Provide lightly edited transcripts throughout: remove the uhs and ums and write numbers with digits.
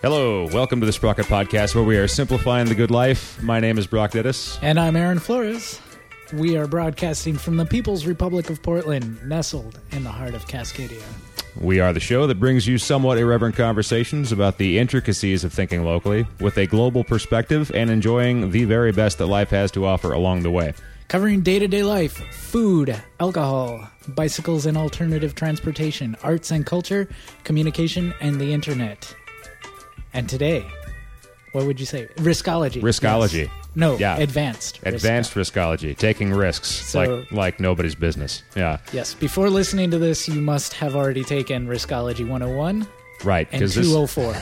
Hello, welcome to the Sprocket Podcast, where we are simplifying the good life. My name is Brock Dittus. And I'm Aaron Flores. We are broadcasting from the People's Republic of Portland, nestled in the heart of Cascadia. We are the show that brings you somewhat irreverent conversations about the intricacies of thinking locally, with a global perspective and enjoying the very best that life has to offer along the way. Covering day-to-day life, food, alcohol, bicycles and alternative transportation, arts and culture, communication, and the internet. And today, what would you say? Riskology. Riskology. Yes. No, Yeah. advanced. Advanced riskology, taking risks So- like nobody's business. Yeah, Yes, before listening to this, you must have already taken Riskology 101 right. and Because 204.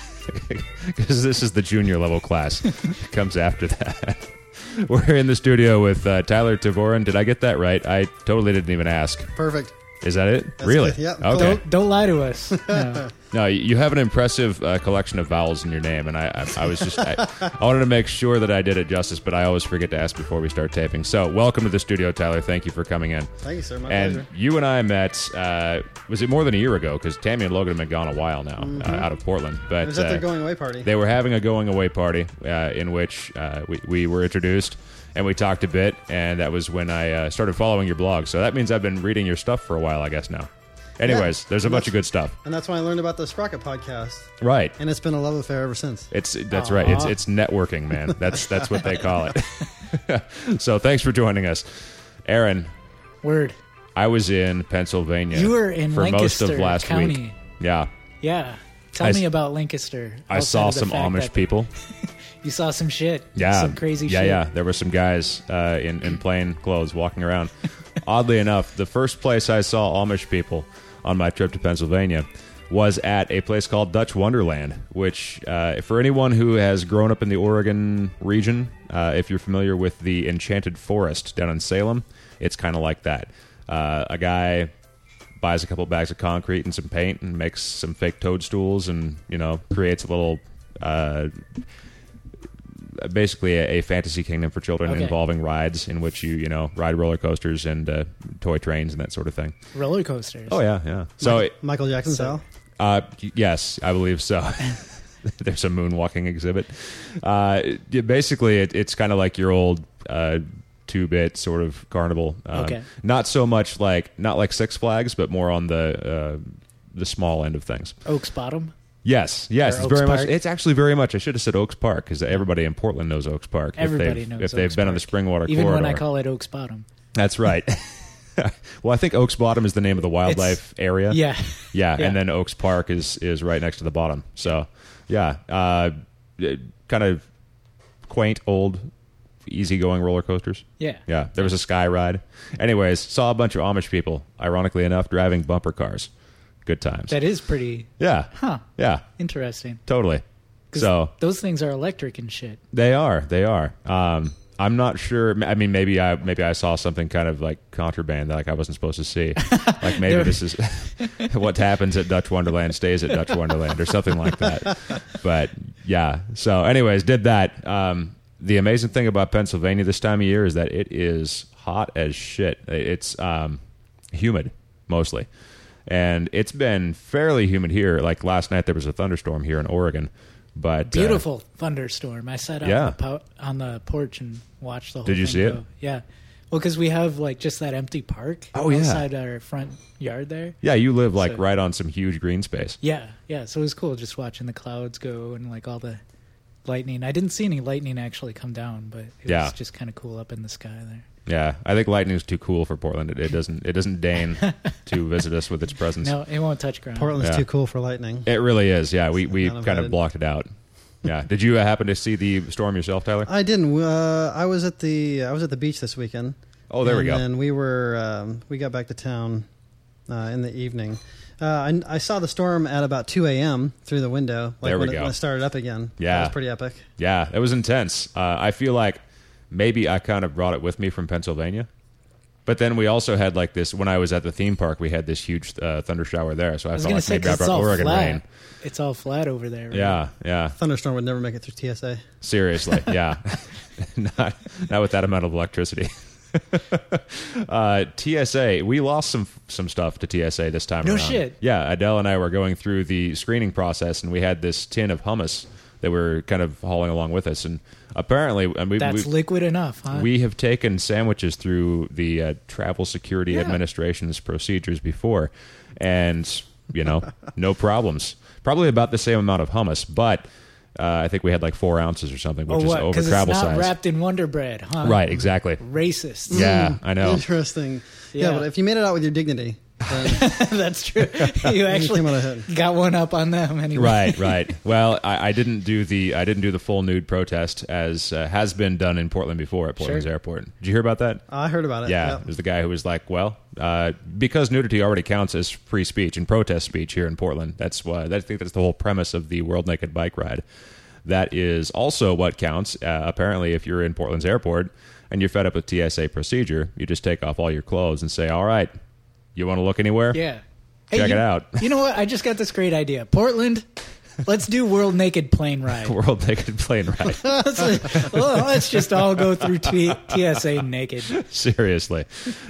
this is the junior level class. It comes after that. We're in the studio with Tyler Tavorin. Did I get that right? I totally didn't even ask. Perfect. Is that it? That's Really? good. Yeah. Okay. Don't lie to us. No. No, you have an impressive collection of vowels in your name, and I was just I wanted to make sure that I did it justice, but I always forget to ask before we start taping. So, welcome to the studio, Tyler. Thank you for coming in. Thank you, sir. My And pleasure. you and I met. Was it more than a year ago? Because Tammy and Logan have been gone a while now, out of Portland. But It was at their going away party. they were having a going away party in which we were introduced. And we talked a bit, and that was when I started following your blog. So that means I've been reading your stuff for a while, I guess, now. Anyways, there's a bunch of good stuff. And that's when I learned about the Sprocket podcast. Right. And it's been a love affair ever since. That's right. It's networking, man. That's what they call it. So thanks for joining us. Aaron, Word. I was in Pennsylvania. You were in for most Lancaster of last County. week. Yeah. Yeah. Tell me about Lancaster. I outside saw of the some fact Amish that people. You saw some shit. Yeah. Some crazy yeah, shit. Yeah, there were some guys in plain clothes walking around. Oddly enough, the first place I saw Amish people on my trip to Pennsylvania was at a place called Dutch Wonderland, which, for anyone who has grown up in the Oregon region, if you're familiar with the Enchanted Forest down in Salem, it's kind of like that. A guy buys a couple bags of concrete and some paint and makes some fake toadstools and, creates a little... basically a fantasy kingdom for children involving rides in which you ride roller coasters and toy trains and that sort of thing. Roller coasters. Oh yeah. So Michael Jackson style. yes, I believe so. There's a moonwalking exhibit. Basically, it's kind of like your old 2-bit sort of carnival. Okay. Not so much not like Six Flags, but more on the small end of things. Oaks Bottom. Yes, Or it's Oaks very Park? much. It's actually very much. I should have said Oaks Park because everybody in Portland knows Oaks Park. Everybody knows if they've Oaks been on the Park. Springwater Even corridor. when I call it Oaks Bottom. That's right. Well, I think Oaks Bottom is the name of the wildlife area. Yeah. Yeah, Yeah. and then Oaks Park is right next to the bottom. So, yeah, kind of quaint, old, easygoing roller coasters. Yeah. Yeah, there was a sky ride. Anyways, saw a bunch of Amish people, ironically enough, driving bumper cars. Good times. That is pretty Yeah. Yeah, interesting. totally. 'Cause So those things are electric and shit. they are. I'm not sure. I mean, maybe I saw something kind of like contraband that I wasn't supposed to see. Like maybe this is what happens at Dutch Wonderland stays at Dutch Wonderland or something like that. But yeah. So, anyways, did that. The amazing thing about Pennsylvania this time of year is that it is hot as shit. It's humid mostly, and it's been fairly humid here. Like last night, there was a thunderstorm here in Oregon. But Beautiful thunderstorm. I sat out on the porch and watched the whole thing. Did you see go. it? Yeah. Well, because we have just that empty park outside our front yard there. Yeah, you live So- right on some huge green space. Yeah. So it was cool just watching the clouds go and all the lightning. I didn't see any lightning actually come down, but it was just kind of cool up in the sky there. Yeah, I think lightning's too cool for Portland. It doesn't deign to visit us with its presence. No, it won't touch ground. Portland's Yeah. too cool for lightning. It really is. Yeah, we Not kind of invited. blocked it out. Yeah. Did you happen to see the storm yourself, Tyler? I didn't. I was at the beach this weekend. Oh, there we go. And we got back to town in the evening. I saw the storm at about 2 a.m. through the window. There we when go. When it started up again. Yeah. That was pretty epic. Yeah, it was intense. I feel like maybe I kind of brought it with me from Pennsylvania. But then we also had this, when I was at the theme park, we had this huge thunder shower there. So I, I was felt going like to say, maybe I 'cause it's brought all Oregon flat. rain. It's all flat over there. Right? Yeah. Thunderstorm would never make it through TSA. Seriously, yeah. not with that amount of electricity. TSA, we lost some stuff to TSA this time No around. shit. Yeah, Adele and I were going through the screening process, and we had this tin of hummus that we were kind of hauling along with us. And apparently, That's liquid enough, huh? we have taken sandwiches through the Travel Security Yeah. Administration's procedures before, and no problems. Probably about the same amount of hummus, but I think we had like 4 ounces or something, which is over Because travel it's not size. wrapped in Wonder Bread, huh? Right, exactly. Racist. Yeah, I know. Interesting. Yeah. Yeah, but if you made it out with your dignity, then That's true. You actually came out ahead. got one up on them anyway. Right. Well, I didn't do the full nude protest as has been done in Portland before at Portland's Sure. airport. Did you hear about that? I heard about it. Yeah, Yep. it was the guy who was like, well, because nudity already counts as free speech and protest speech here in Portland. That's why I think that's the whole premise of the World Naked Bike Ride. That is also what counts. Apparently, if you're in Portland's airport and you're fed up with TSA procedure, you just take off all your clothes and say, all right, you want to look anywhere? Yeah. Check it out. You know what? I just got this great idea. Portland, let's do World Naked Plane Ride. World Naked Plane Ride. Let's just all go through TSA naked. Seriously.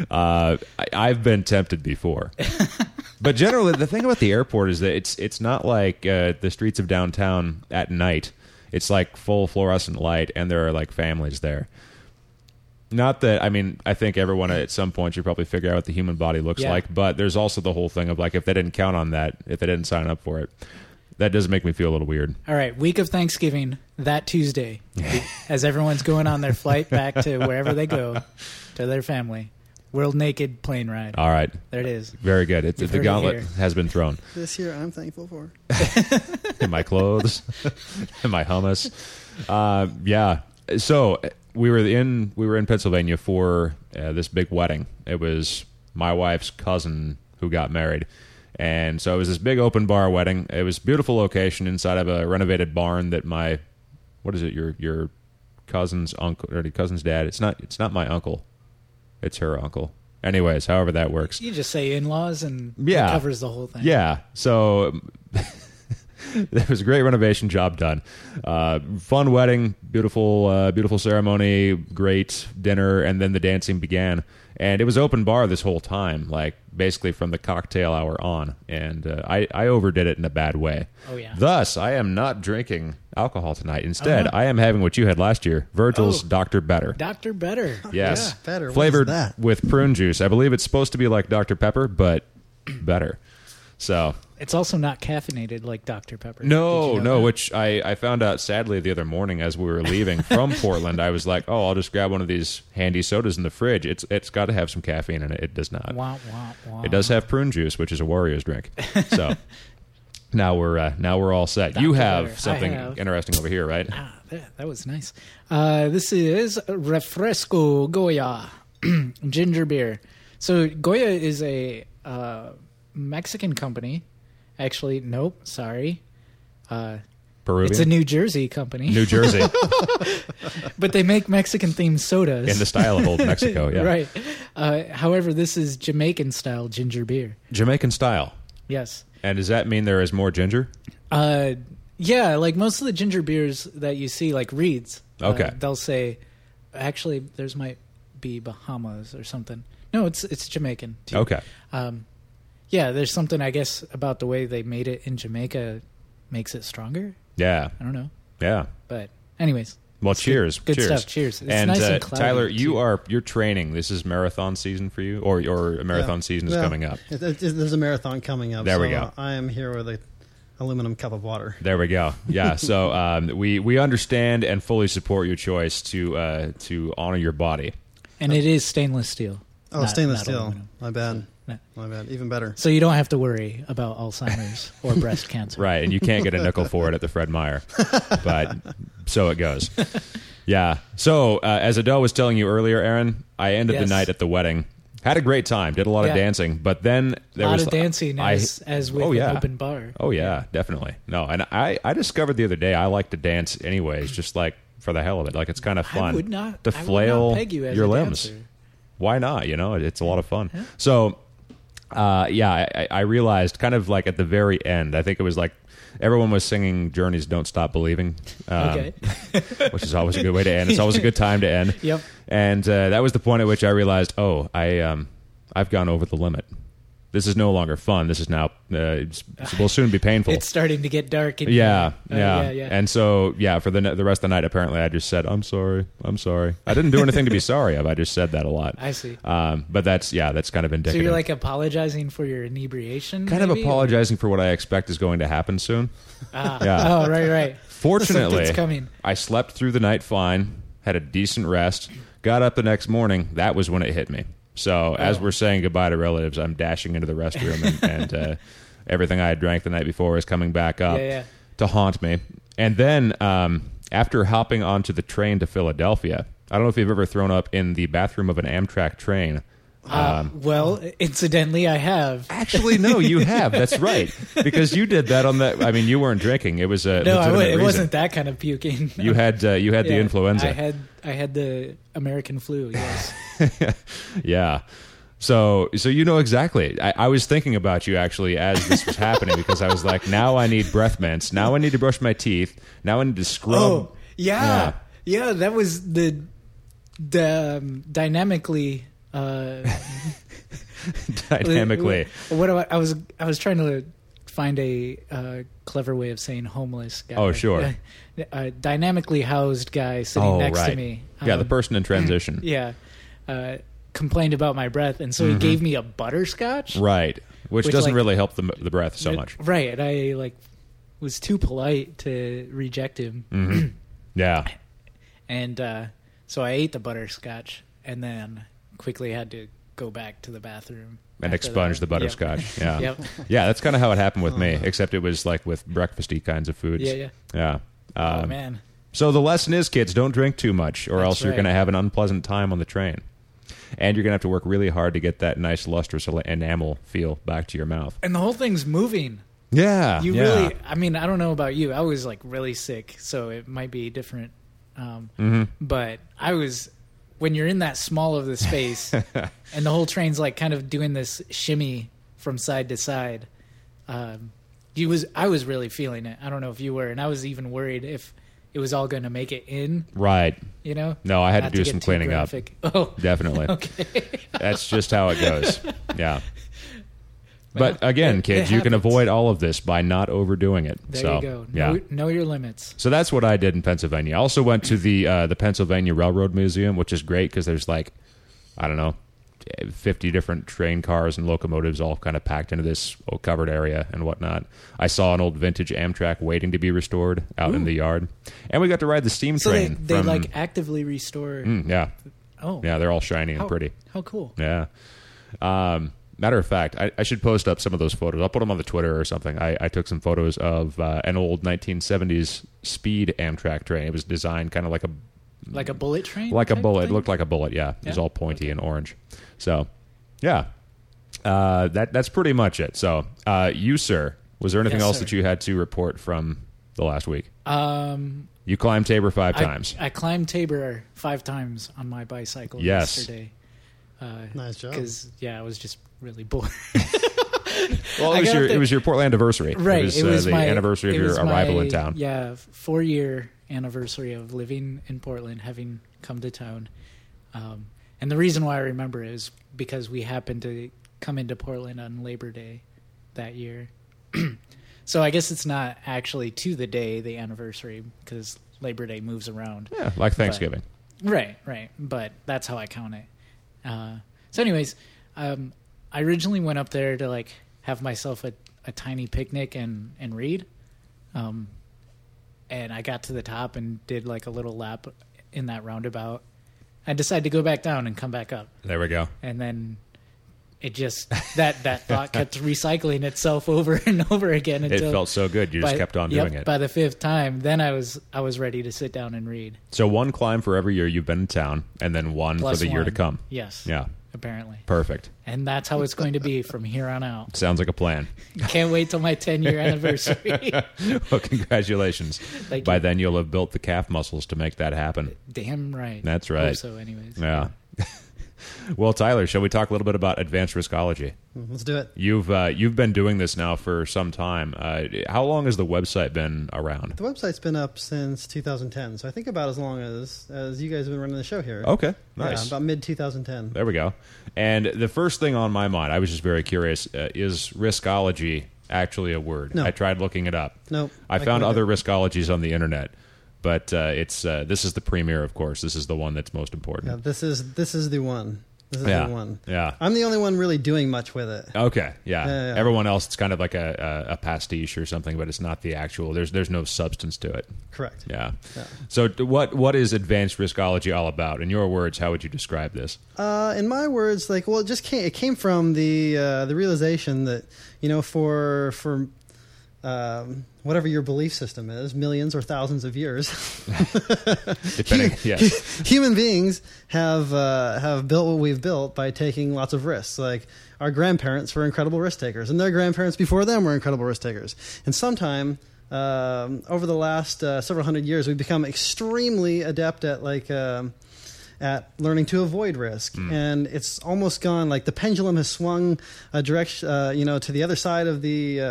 I've been tempted before. But generally, the thing about the airport is that it's not like the streets of downtown at night. It's like full fluorescent light, and there are like families there. Not that, I think everyone at some point should probably figure out what the human body looks Yeah. like, but there's also the whole thing of like, if they didn't count on that, if they didn't sign up for it, that does make me feel a little weird. All right, week of Thanksgiving, that Tuesday, as everyone's going on their flight back to wherever they go, to their family. World Naked Plane Ride. All right. There it is. Very good. You've The heard it gauntlet here. has been thrown. This year I'm thankful for. In my clothes, in my hummus. Yeah. So we were in Pennsylvania for this big wedding. It was my wife's cousin who got married, and so it was this big open bar wedding. It was a beautiful location inside of a renovated barn that your cousin's uncle or your cousin's dad. It's not my uncle. It's her uncle. Anyways, however that works. You just say in-laws and Yeah. it covers the whole thing. Yeah. So there was a great renovation job done. Fun wedding, beautiful ceremony, great dinner, and then the dancing began. And it was open bar this whole time, like basically from the cocktail hour on. And I overdid it in a bad way. Oh, yeah. Thus, I am not drinking alcohol tonight. Instead, Uh-huh. I am having what you had last year, Virgil's Oh. Dr. Better. Dr. Better. Yes. Yeah. Better. What is Flavored that? with prune juice. I believe it's supposed to be like Dr. Pepper, but better. So It's also not caffeinated like Dr. Pepper. Did no, you know that? which I found out sadly the other morning as we were leaving from Portland. I was like, oh, I'll just grab one of these handy sodas in the fridge. It's got to have some caffeine in it. It does not. Wah, wah, wah. It does have prune juice, which is a Warrior's drink. So now we're all set. You Dr. have Better. something I have. interesting over here, right? Ah, that was nice. This is Refresco Goya ginger beer. So Goya is a Mexican company. Actually, nope. Sorry. Peruvian, It's a New Jersey company, New Jersey, but they make Mexican-themed sodas. in the style of old Mexico. Yeah, Right. However, this is Jamaican-style ginger beer. Jamaican style. Yes. And does that mean there is more ginger? Yeah, like most of the ginger beers that you see, like Reed's, Okay. they'll say, actually, theirs might be Bahamas or something. No, it's Jamaican, too. Okay. Yeah, there's something, I guess, about the way they made it in Jamaica makes it stronger. Yeah. I don't know. Yeah. But anyways. Well, it's cheers. Good Cheers. stuff. Cheers. It's And, nice and cloudy, Tyler, too. you're training. This is marathon season for you, or your marathon season is Yeah. coming up. There's a marathon coming up. There we so go. I am here with a aluminum cup of water. There we go. Yeah. So we understand and fully support your choice to honor your body. And it is stainless steel. Oh, not- stainless not steel. aluminum. My bad. No. My bad. Even better. So you don't have to worry about Alzheimer's or breast cancer. Right, and you can't get a nickel for it at the Fred Meyer. But so it goes. Yeah. So as Adele was telling you earlier, Aaron, I ended the Yes. night at the wedding. Had a great time. Did a lot of Yeah. dancing. But then there A lot was of dancing as with oh, yeah. an open bar. Oh yeah, definitely. No, and I discovered the other day I like to dance anyways, just like for the hell of it. Like it's kind of fun. I would not to I would flail not peg you as your a limbs. dancer. Why not? You know, it's a lot of fun. So, I realized kind of like at the very end, I think it was like everyone was singing Journey's "Don't Stop Believing," Okay. which is always a good way to end. It's always a good time to end. Yep. And that was the point at which I realized, I've gone over the limit. This is no longer fun. This is now will soon be painful. It's starting to get dark. In yeah. yeah. And so, for the rest of the night, apparently, I just said, "I'm sorry. I didn't do anything to be sorry of. I just said that a lot." I see. But that's kind of indicative. So you're like apologizing for your inebriation? Kind maybe? of apologizing for what I expect is going to happen soon. Yeah. Oh, right. Fortunately, Something's coming. I slept through the night fine, had a decent rest, got up the next morning. That was when it hit me. So as we're saying goodbye to relatives, I'm dashing into the restroom, and everything I had drank the night before is coming back up to haunt me. And then after hopping onto the train to Philadelphia, I don't know if you've ever thrown up in the bathroom of an Amtrak train. Well, incidentally, I have. Actually, no, you have. That's right, because you did that on that. I mean, you weren't drinking. It was a legitimate it reason. wasn't that kind of puking. You had the influenza. I had the American flu. Yes. Yeah. So you know exactly. I was thinking about you actually as this was happening, because I was like, now I need breath mints. Now I need to brush my teeth. Now I need to scrub. Oh, yeah. That was the dynamically. Dynamically. What I was trying to find a clever way of saying homeless guy. Oh, sure. Dynamically housed guy sitting next to me. The person in transition. Yeah. Complained about my breath, and so he gave me a butterscotch. Right. Which doesn't really help the breath so much. Right. And I was too polite to reject him. Mm-hmm. Yeah. And so I ate the butterscotch and then quickly had to go back to the bathroom and expunge the butterscotch. Yep. Yeah. Yeah, that's kind of how it happened with me, except it was like with breakfasty kinds of foods. Yeah. Oh, man. So the lesson is, kids, don't drink too much, or else you're right. going to have an unpleasant time on the train. And you're going to have to work really hard to get that nice lustrous enamel feel back to your mouth. And the whole thing's moving. Yeah. Really, I mean, I don't know about you. I was like really sick, so it might be different. But I was, when you're in that small of the space and the whole train's like kind of doing this shimmy from side to side, I was really feeling it. I don't know if you were, and I was even worried if it was all going to make it in. Right. You know? No, I had Not to do some cleaning up. Oh. Definitely. Okay. That's just how it goes. Yeah. But again, kids, you can avoid all of this by not overdoing it. There you go. Know your limits. So that's what I did in Pennsylvania. I also went to the Pennsylvania Railroad Museum, which is great because there's 50 different train cars and locomotives all kind of packed into this covered area and whatnot. I saw an old vintage Amtrak waiting to be restored out in the yard. And we got to ride the steam train. So they actively restore... yeah. Oh. Yeah, they're all shiny and pretty. How cool. Yeah. Matter of fact, I should post up some of those photos. I'll put them on the Twitter or something. I took some photos of an old 1970s speed Amtrak train. It was designed kind of like a bullet train? Like a bullet. It thing? looked like a bullet, yeah. It was all pointy and orange. So, yeah. That's pretty much it. So, you, sir, was there anything else that you had to report from the last week? You climbed Tabor 5 times. I climbed Tabor 5 times on my bicycle yesterday. Nice job. Because, I was just really bored. Well, it was your Portland anniversary. Right. It was the anniversary of your arrival in town. Yeah, 4-year anniversary of living in Portland, having come to town. And the reason why I remember it is because we happened to come into Portland on Labor Day that year. So I guess it's not actually to the day, the anniversary, because Labor Day moves around. Yeah, like Thanksgiving. Right. But that's how I count it. So anyways, I originally went up there to have myself a tiny picnic and read. And I got to the top and did a little lap in that roundabout. I decided to go back down and come back up. There we go. And then it just, that thought kept recycling itself over and over again. Until it felt so good. You just kept on doing it. By the 5th time, then I was ready to sit down and read. So 1 climb for every year you've been in town, and then 1 Plus for the year to come. Yes. Yeah. Apparently. Perfect. And that's how it's going to be from here on out. Sounds like a plan. Can't wait till my 10-year anniversary. Well, congratulations. Thank By you. then you'll have built the calf muscles to make that happen. Damn right. That's right. Hope so anyways. Yeah. Well, Tyler, shall we talk a little bit about advanced riskology? Let's do it. You've been doing this now for some time. How long has the website been around? The website's been up since 2010, so I think about as long as you guys have been running the show here. Okay, nice. Yeah, about mid-2010. There we go. And the first thing on my mind, I was just very curious, is riskology actually a word? No. I tried looking it up. Nope. I found other riskologies on the internet, but this is the premier, of course. This is the one that's most important. Yeah, this is the one. This is Yeah. the one. Yeah. I'm the only one really doing much with it. Okay. Yeah. Yeah. Everyone else, it's kind of like a pastiche or something, but it's not the actual. There's no substance to it. Correct. Yeah. Yeah. So what is advanced riskology all about? In your words, how would you describe this? In my words, it came from the realization that, for whatever your belief system is, millions or thousands of years, Depending, yes. human beings have built what we've built by taking lots of risks. Like our grandparents were incredible risk takers, and their grandparents before them were incredible risk takers. And sometime over the last several hundred years, we've become extremely adept at learning to avoid risk. And it's almost gone, like the pendulum has swung a direction, to the other side of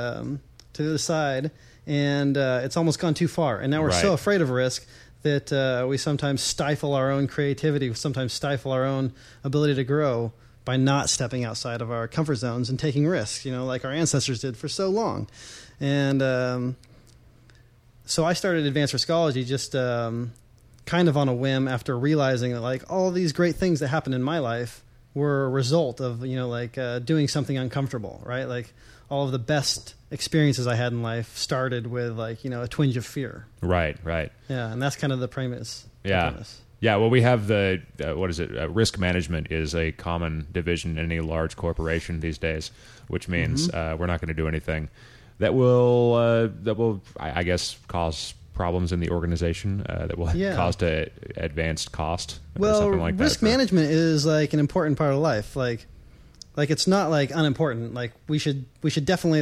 and it's almost gone too far. And now we're so afraid of risk that we sometimes stifle our own creativity, we sometimes stifle our own ability to grow by not stepping outside of our comfort zones and taking risks, like our ancestors did for so long. And so I started advanced riskology just kind of on a whim after realizing that like all these great things that happened in my life were a result of, doing something uncomfortable, right? Like all of the best experiences I had in life started with a twinge of fear. Right. Yeah, and that's kind of the premise. Yeah. Yeah, well, we have the, risk management is a common division in any large corporation these days, which means we're not going to do anything that will, I guess, cause problems in the organization, that will cause to advanced cost or something like that. Risk management is like an important part of life. Like it's not like unimportant. Like we should definitely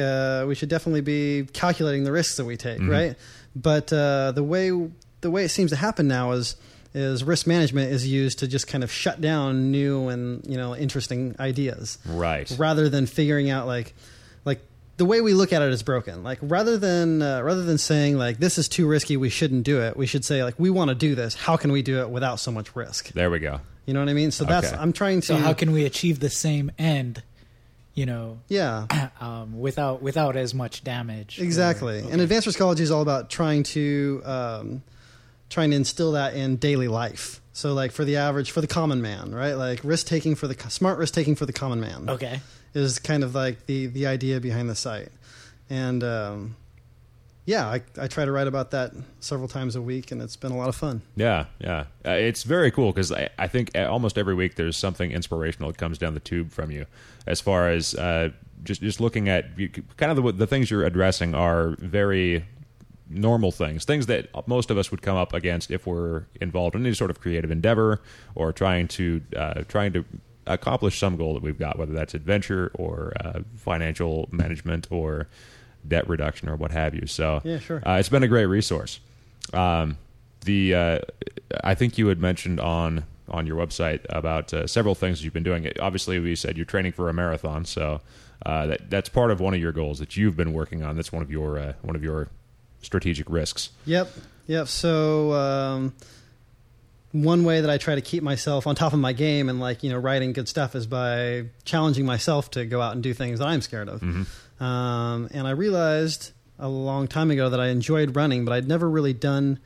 be calculating the risks that we take, right? But the way it seems to happen now is risk management is used to just kind of shut down new and interesting ideas, right? Rather than figuring out like the way we look at it is broken. Like rather than saying like this is too risky, we shouldn't do it. We should say like we want to do this. How can we do it without so much risk? There we go. You know what I mean? So I'm trying to. So how can we achieve the same end? Yeah. Without as much damage. Exactly. And advanced riskology is all about trying to instill that in daily life. So like for the common man, right? Like smart risk taking for the common man. Okay. Is kind of like the idea behind the site. And I try to write about that several times a week, and it's been a lot of fun. Yeah. It's very cool because I think almost every week there's something inspirational that comes down the tube from you, as far as just looking at kind of the things you're addressing are very normal things that most of us would come up against if we're involved in any sort of creative endeavor or trying to accomplish some goal that we've got, whether that's adventure or financial management or debt reduction or what have you. So yeah, sure. It's been a great resource. I think you had mentioned on your website about several things you've been doing. Obviously, we said you're training for a marathon, so that's part of one of your goals that you've been working on. That's one of your strategic risks. Yep. So one way that I try to keep myself on top of my game and writing good stuff is by challenging myself to go out and do things that I'm scared of. And I realized a long time ago that I enjoyed running, but I'd never really done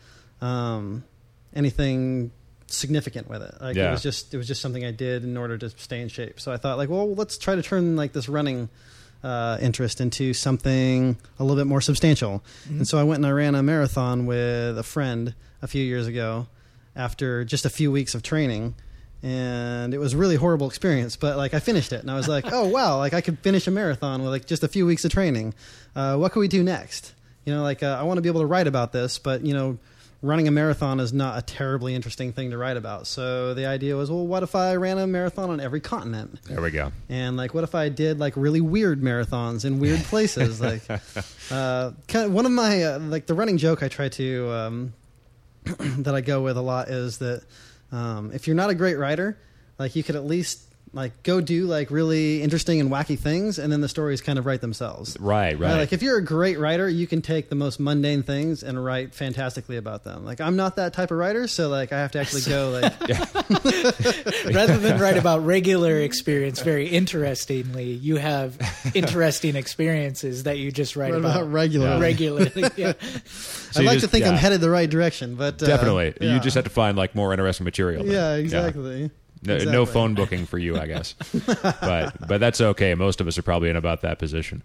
anything significant with it. It was just something I did in order to stay in shape. So I thought let's try to turn this running interest into something a little bit more substantial. And so I went and I ran a marathon with a friend a few years ago after just a few weeks of training. And it was a really horrible experience, but I finished it and I was like, oh wow, I could finish a marathon with just a few weeks of training. What can we do next? I want to be able to write about this, but running a marathon is not a terribly interesting thing to write about. So the idea was, well, what if I ran a marathon on every continent? There we go. And what if I did really weird marathons in weird places? Kind of one of my the running joke I try to that I go with a lot is that if you're not a great writer, like you could at least like go do like really interesting and wacky things, and then the stories kind of write themselves. Right. Like if you're a great writer, you can take the most mundane things and write fantastically about them. Like I'm not that type of writer, so like I have to actually go like rather than write about regular experience. Very interestingly, you have interesting experiences that you just write about regularly. Yeah. So I'd like to think I'm headed the right direction, but definitely you just have to find like more interesting material. Then. Yeah, exactly. Yeah. No phone booking for you, I guess. but that's okay. Most of us are probably in about that position.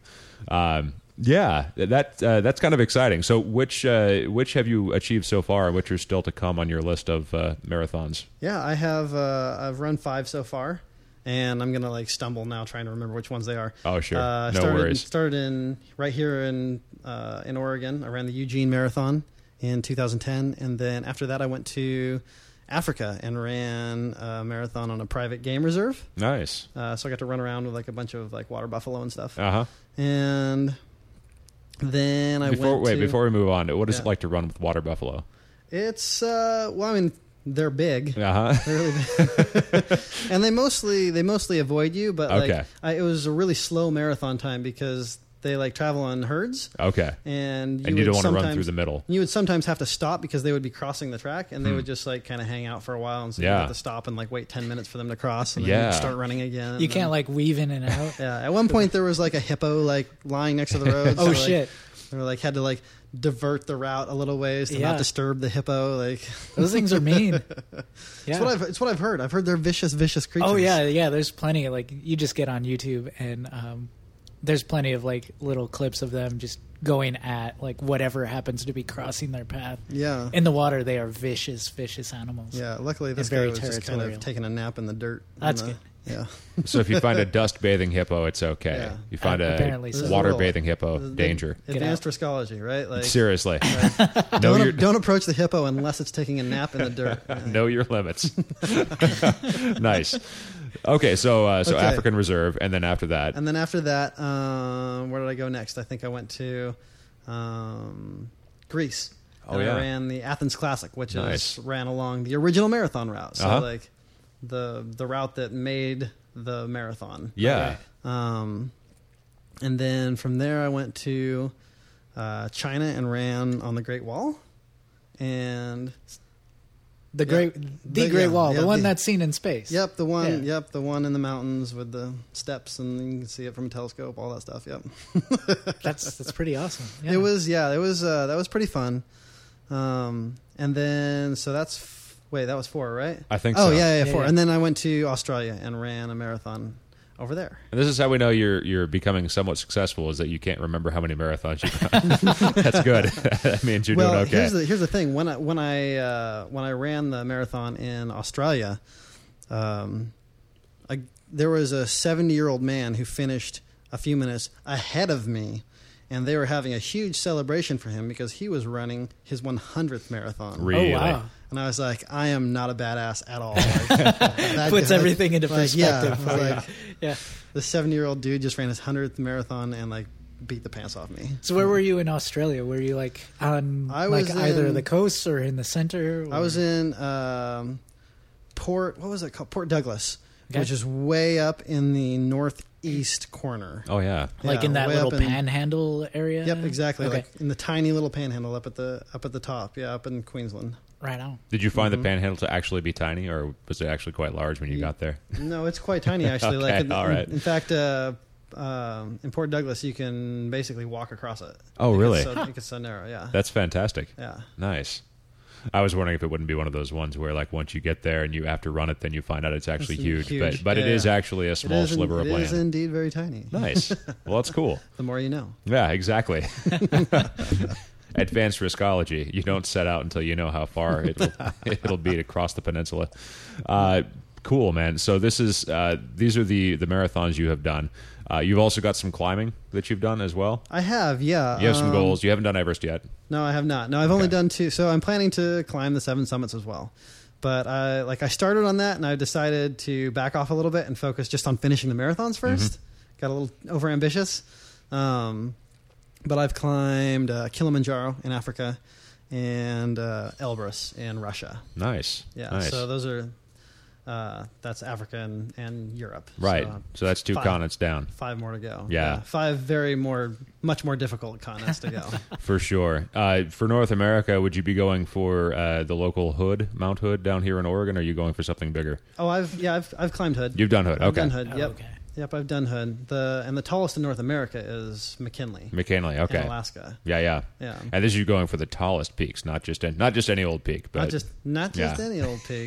That's kind of exciting. So which have you achieved so far, and which are still to come on your list of marathons? Yeah, I have. I've run 5 so far, and I'm gonna like stumble now trying to remember which ones they are. Oh sure, no worries. Started right here in Oregon. I ran the Eugene Marathon in 2010, and then after that I went to Africa and ran a marathon on a private game reserve. Nice. So I got to run around with like a bunch of like water buffalo and stuff. And then before we move on, what is it like to run with water buffalo? It's well, I mean, they're big. They're really big. And they mostly avoid you, but like it was a really slow marathon time because they like travel on herds. Okay. And you don't want to run through the middle. You would sometimes have to stop because they would be crossing the track, and they would just like kind of hang out for a while, and so you have to stop and like wait 10 minutes for them to cross, and then you'd start running again. You can't like weave in and out. Yeah. At one point there was like a hippo like lying next to the road. Oh so, shit. They were like had to like divert the route a little ways to not disturb the hippo. Like those things are mean. Yeah. It's what I've heard. I've heard they're vicious creatures. Oh yeah. There's plenty. Like you just get on YouTube and there's plenty of like little clips of them just going at like whatever happens to be crossing their path. Yeah. In the water, they are vicious animals. Yeah. Luckily, this guy was just kind of taking a nap in the dirt. That's good. Yeah. So if you find a dust bathing hippo, it's okay. Yeah. You find a water bathing hippo, danger. Advanced riskology, right? Like seriously. Don't approach the hippo unless it's taking a nap in the dirt. Know your limits. Nice. Okay, so African Reserve, and then after that, where did I go next? I think I went to Greece. I ran the Athens Classic, which ran along the original marathon route. So like the route that made the marathon. Yeah. And then from there I went to China and ran on the Great Wall, and the Great Wall, the one that's seen in space. Yep, the one. Yeah. Yep, the one in the mountains with the steps, and you can see it from a telescope. All that stuff. Yep. That's pretty awesome. Yeah. It was. Yeah, it was. That was pretty fun. And then that was 4, right? I think so. Oh yeah, 4. Yeah. And then I went to Australia and ran a marathon over there. And this is how we know you're becoming somewhat successful, is that you can't remember how many marathons you've done. That's good. That means you're doing okay. Here's the thing. When I ran the marathon in Australia, there was a 70-year-old man who finished a few minutes ahead of me, and they were having a huge celebration for him because he was running his 100th marathon. Really? Oh, wow. And I was like, I am not a badass at all. Like, puts everything into perspective. The 70-year-old dude just ran his 100th marathon and like beat the pants off me. So where were you in Australia? Were you like on either the coast or in the center? Or? I was in Port Douglas, which is way up in the northeast corner. Oh yeah, like in that little panhandle area. Yep, exactly. Okay. Like in the tiny little panhandle up at the top. Yeah, up in Queensland. Right on. Did you find the panhandle to actually be tiny, or was it actually quite large when you got there? No, it's quite tiny actually. Okay, all right. In fact, in Port Douglas, you can basically walk across it. Oh, really? It's so narrow. Yeah. That's fantastic. Yeah. Nice. I was wondering if it wouldn't be one of those ones where, like, once you get there and you have to run it, then you find out it's actually huge. But it is actually a small sliver of land. It is indeed very tiny. Nice. Well, that's cool. The more you know. Yeah, exactly. Advanced riskology. You don't set out until you know how far it'll be to cross the peninsula. Cool, man. So these are the marathons you have done. You've also got some climbing that you've done as well. I have, yeah. You have some goals. You haven't done Everest yet. No, I have not. No, I've only done 2. So I'm planning to climb the 7 summits as well. But I started on that, and I decided to back off a little bit and focus just on finishing the marathons first. Got a little overambitious. But I've climbed Kilimanjaro in Africa and Elbrus in Russia. Nice. Yeah. Nice. So those are That's Africa and Europe. Right. So that's 2 continents down. 5 more to go. Yeah. 5 much more difficult continents to go. For sure. For North America, would you be going for the local Hood, Mount Hood down here in Oregon, or are you going for something bigger? Oh, I've climbed Hood. You've done Hood. Okay. I've done Hood. Oh, Yep. okay. Yep, I've done Hood. The tallest in North America is McKinley. McKinley, okay. In Alaska. Yeah. And this is you going for the tallest peaks, not just any old peak, but not just any old peak.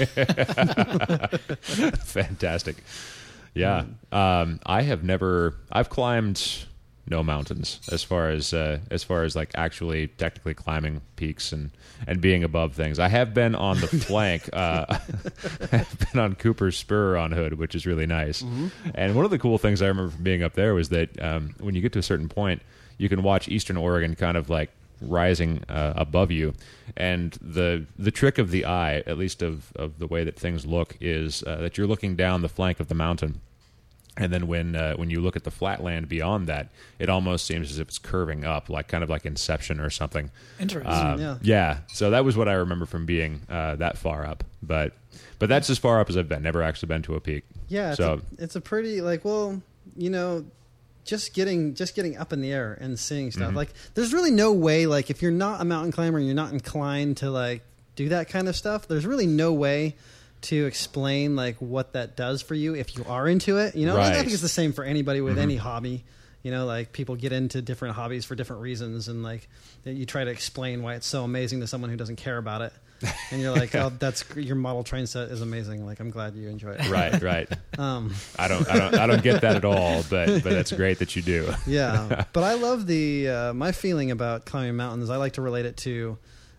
Fantastic. Yeah. I've climbed no mountains as far as like actually technically climbing peaks and being above things. I have been on the flank. I've been on Cooper's Spur on Hood, which is really nice. Mm-hmm. And one of the cool things I remember from being up there was that when you get to a certain point, you can watch Eastern Oregon kind of like rising above you, and the trick of the eye, at least of the way that things look, is that you're looking down the flank of the mountain. And then when you look at the flat land beyond that, it almost seems as if it's curving up, like kind of like Inception or something. Interesting. Yeah. So that was what I remember from being that far up. But that's as far up as I've been. Never actually been to a peak. Yeah. It's a pretty just getting up in the air and seeing stuff. Mm-hmm. Like, there's really no way. Like, if you're not a mountain climber and you're not inclined to like do that kind of stuff, there's really no way to explain like what that does for you if you are into it. Right. I think it's the same for anybody with mm-hmm. any hobby. Like people get into different hobbies for different reasons, and like you try to explain why it's so amazing to someone who doesn't care about it. And you're like, oh, that's your model train set is amazing. Like, I'm glad you enjoy it. Right. I don't get that at all, but that's great that you do. Yeah, but I love my feeling about climbing mountains. I like to relate it to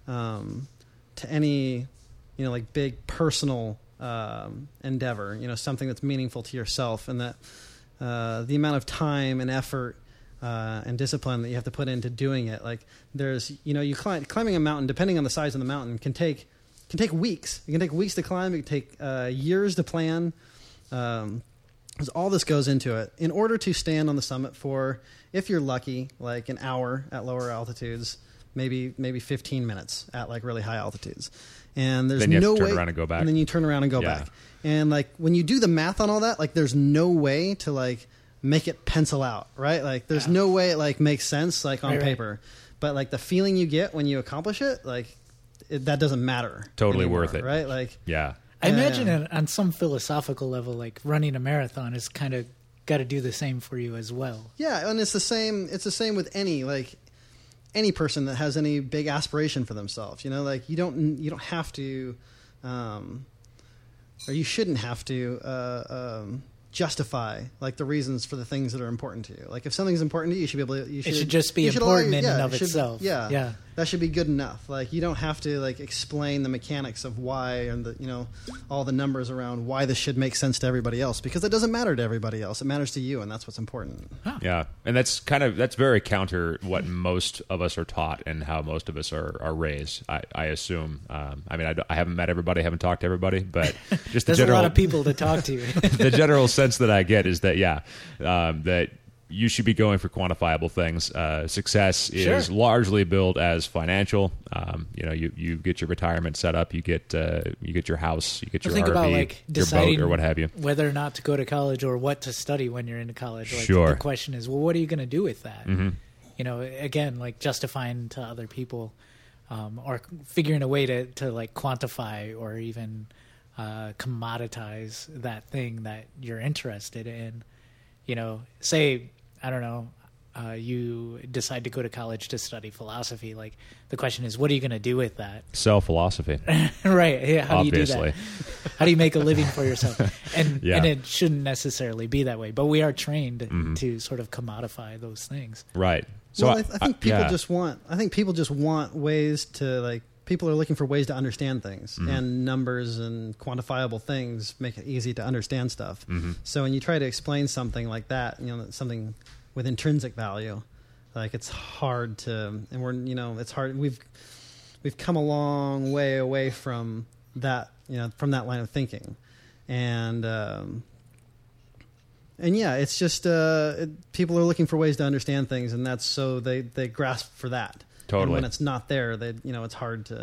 any like big personal endeavor. Something that's meaningful to yourself, and that the amount of time and effort and discipline that you have to put into doing it. Like, there's climbing a mountain, depending on the size of the mountain, can take weeks. It can take weeks to climb. It can take years to plan. Because all this goes into it. In order to stand on the summit for, if you're lucky, like an hour at lower altitudes, maybe 15 minutes at like really high altitudes. And there's then you have no to turn way, around and go back. And then you turn around and go back. And like when you do the math on all that, like there's no way to like make it pencil out, right? Like there's no way it like makes sense like on paper. Right. But like the feeling you get when you accomplish it, like that doesn't matter. Totally anymore, worth it. Right? Like I imagine on some philosophical level, like running a marathon is kind of got to do the same for you as well. Yeah, and it's the same with any person that has any big aspiration for themselves. Like you don't have to, or you shouldn't have to justify like the reasons for the things that are important to you. Like if something's important to you, you should be able to. It should just be important in and of itself. Yeah, that should be good enough. Like you don't have to like explain the mechanics of why and the all the numbers around why this should make sense to everybody else, because it doesn't matter to everybody else. It matters to you, and that's what's important. Huh. Yeah, and that's very counter what most of us are taught and how most of us are raised. I assume. I mean, I haven't met everybody, haven't talked to everybody, but just there's a lot of people to talk to. The general sense that I get is that that you should be going for quantifiable things. Success is largely billed as financial. You get your retirement set up, you get your house, you get your RV, about, like, your boat, or what have you. Whether or not to go to college or what to study when you're into college. Like, the question is, well, what are you going to do with that? Mm-hmm. Again, like justifying to other people, or figuring a way to like quantify or even commoditize that thing that you're interested in. Say, I don't know, you decide to go to college to study philosophy. Like, the question is, what are you going to do with that? Sell philosophy. Right. Yeah. How Obviously. do you do that? How do you make a living for yourself? And it shouldn't necessarily be that way, but we are trained to sort of commodify those things. Right. So I think people just want ways to like. People are looking for ways to understand things, and numbers and quantifiable things make it easy to understand stuff. So when you try to explain something like that, something with intrinsic value, like it's hard to, and it's hard. We've come a long way away from that, from that line of thinking, and it's just people are looking for ways to understand things, and that's so they grasp for that. Totally. And when it's not there, it's hard to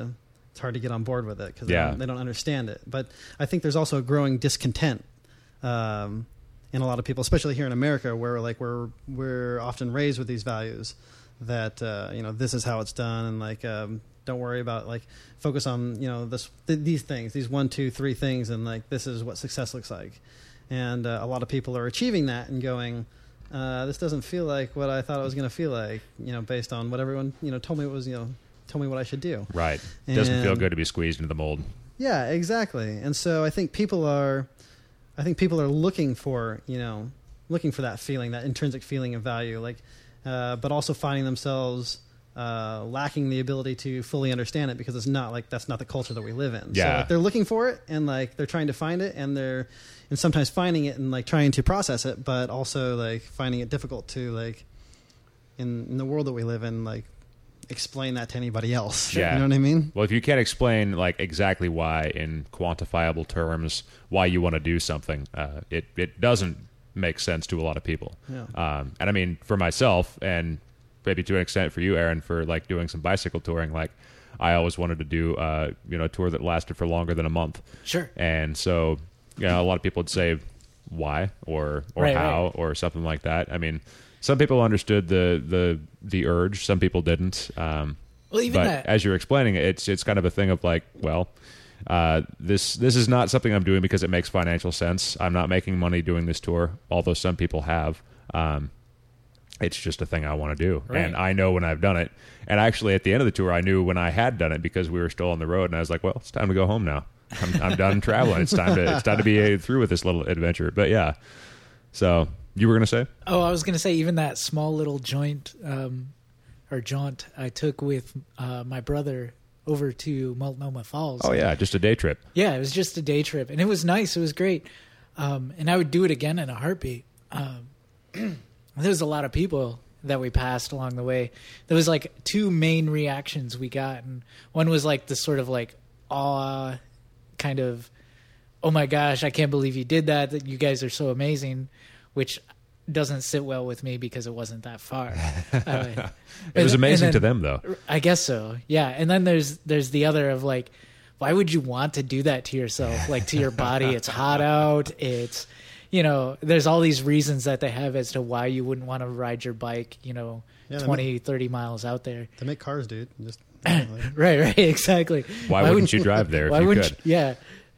it's hard to get on board with it because Yeah. they don't understand it. But I think there's also a growing discontent in a lot of people, especially here in America, where like we're often raised with these values that you know, this is how it's done, and like don't worry about, like, focus on, you know, these things, these 1, 2, 3 things, and like this is what success looks like. And a lot of people are achieving that and going, this doesn't feel like what I thought it was going to feel like, you know, based on what everyone, you know, told me it was, you know, told me what I should do. Right. It doesn't feel good to be squeezed into the mold. Yeah, exactly. And so I think people are looking for, you know, that feeling, that intrinsic feeling of value, like, but also finding themselves lacking the ability to fully understand it because it's not like, that's not the culture that we live in. Yeah. So like, they're looking for it and like they're trying to find it, and sometimes finding it and like trying to process it, but also like finding it difficult to, like, in the world that we live in, like, explain that to anybody else. Yeah. You know what I mean? Well, if you can't explain like exactly why in quantifiable terms why you want to do something, it doesn't make sense to a lot of people. Yeah. And I mean, for myself, and maybe to an extent for you, Aaron, for like doing some bicycle touring, like I always wanted to do you know, a tour that lasted for longer than a month. Sure. And so, you know, a lot of people would say why or Right, how right. or something like that. I mean, some people understood the urge, some people didn't. Well, even but that, as you're explaining it, it's kind of a thing of like, well, this is not something I'm doing because it makes financial sense. I'm not making money doing this tour, although some people have. It's just a thing I want to do, Right. and I know when I've done it. And actually, at the end of the tour, I knew when I had done it because we were still on the road, and I was like, well, it's time to go home now. I'm done traveling. It's time to be through with this little adventure. But yeah, so you were gonna say? oh, I was going to say, even that small little jaunt I took with my brother over to Multnomah Falls. Oh yeah, just a day trip. Yeah, it was just a day trip, and it was nice. It was great, and I would do it again in a heartbeat. There was a lot of people that we passed along the way. There was like 2 main reactions we got, and one was like this sort of like awe, kind of, oh my gosh, I can't believe you did that. That you guys are so amazing, which doesn't sit well with me because it wasn't that far. It was amazing to them, though. I guess so. Yeah. And then there's the other of like, why would you want to do that to yourself? Like, to your body? It's hot out. It's, you know, there's all these reasons that they have as to why you wouldn't want to ride your bike, you know, 20, 30 miles out there. They make cars, dude. Just Right, exactly. Why wouldn't you drive there if you could? Yeah.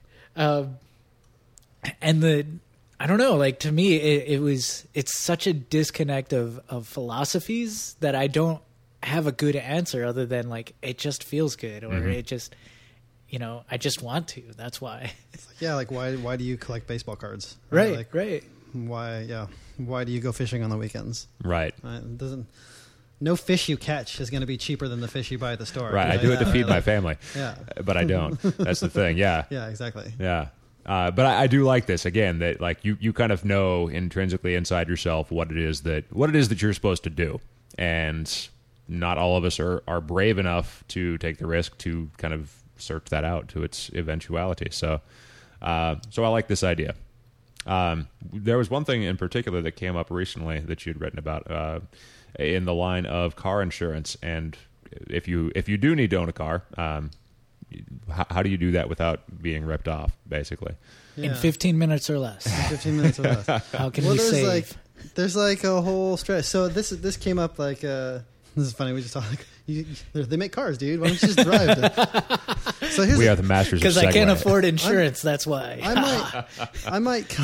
And I don't know, like, to me, it's such a disconnect of philosophies that I don't have a good answer other than, like, it just feels good, or it just, you know, I just want to. That's why. Yeah, like, why do you collect baseball cards? Right, like, right. Why do you go fishing on the weekends? Right. It doesn't. No fish you catch is going to be cheaper than the fish you buy at the store. Right. I do it to feed my family. Yeah. But I don't. That's the thing. Yeah. Yeah, exactly. Yeah. But I do like this, again, that like you kind of know intrinsically inside yourself what it is that you're supposed to do. And not all of us are brave enough to take the risk to kind of search that out to its eventuality. So I like this idea. There was one thing in particular that came up recently that you'd written about in the line of car insurance. And if you do need to own a car, how do you do that without being ripped off, basically? Yeah. In 15 minutes or less. 15 minutes or less. How can we save? There's like a whole stretch. So this came up like this is funny. We just talk. They make cars, dude. Why don't you just drive? So we are the masters of because segue. I can't afford insurance. That's why. I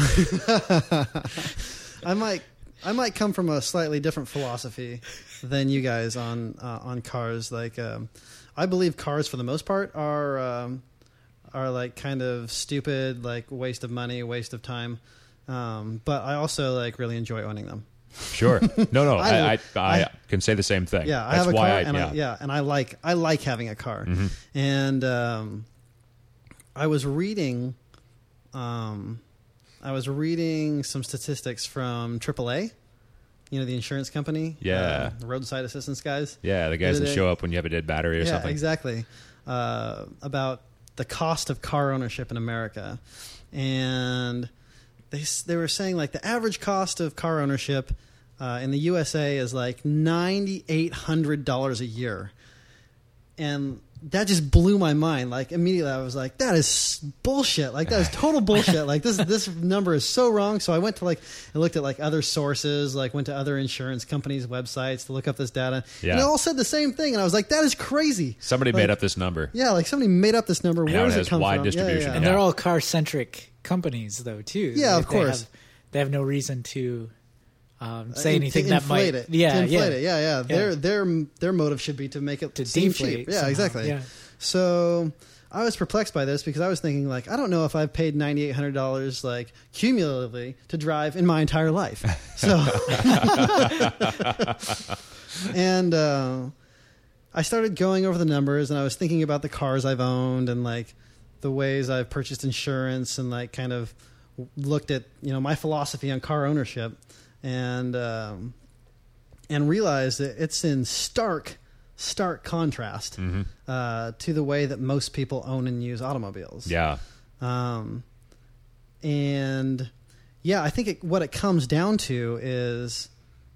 might come from a slightly different philosophy than you guys on cars. Like, I believe cars for the most part are like kind of stupid, like waste of money, waste of time. But I also like really enjoy owning them. Sure. No. I can say the same thing. Yeah, I That's have a why car, and I like having a car. Mm-hmm. And I was reading some statistics from AAA. You know, the insurance company. Yeah. The roadside assistance guys. Yeah, the guys that show up when you have a dead battery or something. Yeah, exactly. About the cost of car ownership in America, and they were saying like the average cost of car ownership in the USA is like $9,800 a year, and that just blew my mind. Like immediately I was like, that is bullshit. Like that is total bullshit. Like this number is so wrong. So I went to I looked at like other sources, like went to other insurance companies' websites to look up this data. Yeah. And they all said the same thing. And I was like, that is crazy. Somebody made up this number. Yeah. Like somebody made up this number. Where does it come wide from? distribution. And they're all car-centric companies though too. Yeah, of course. They have no reason to say anything to that inflate might it. To inflate it. Yeah. Their motive should be to make it to seem deflate cheap. Yeah, somehow. exactly. Yeah. So I was perplexed by this because I was thinking like, I don't know if I've paid $9,800 like cumulatively to drive in my entire life. So, and I started going over the numbers and I was thinking about the cars I've owned and like the ways I've purchased insurance and like kind of looked at, my philosophy on car ownership and realized that it's in stark contrast to the way that most people own and use automobiles. Yeah. And yeah, I think what it comes down to is,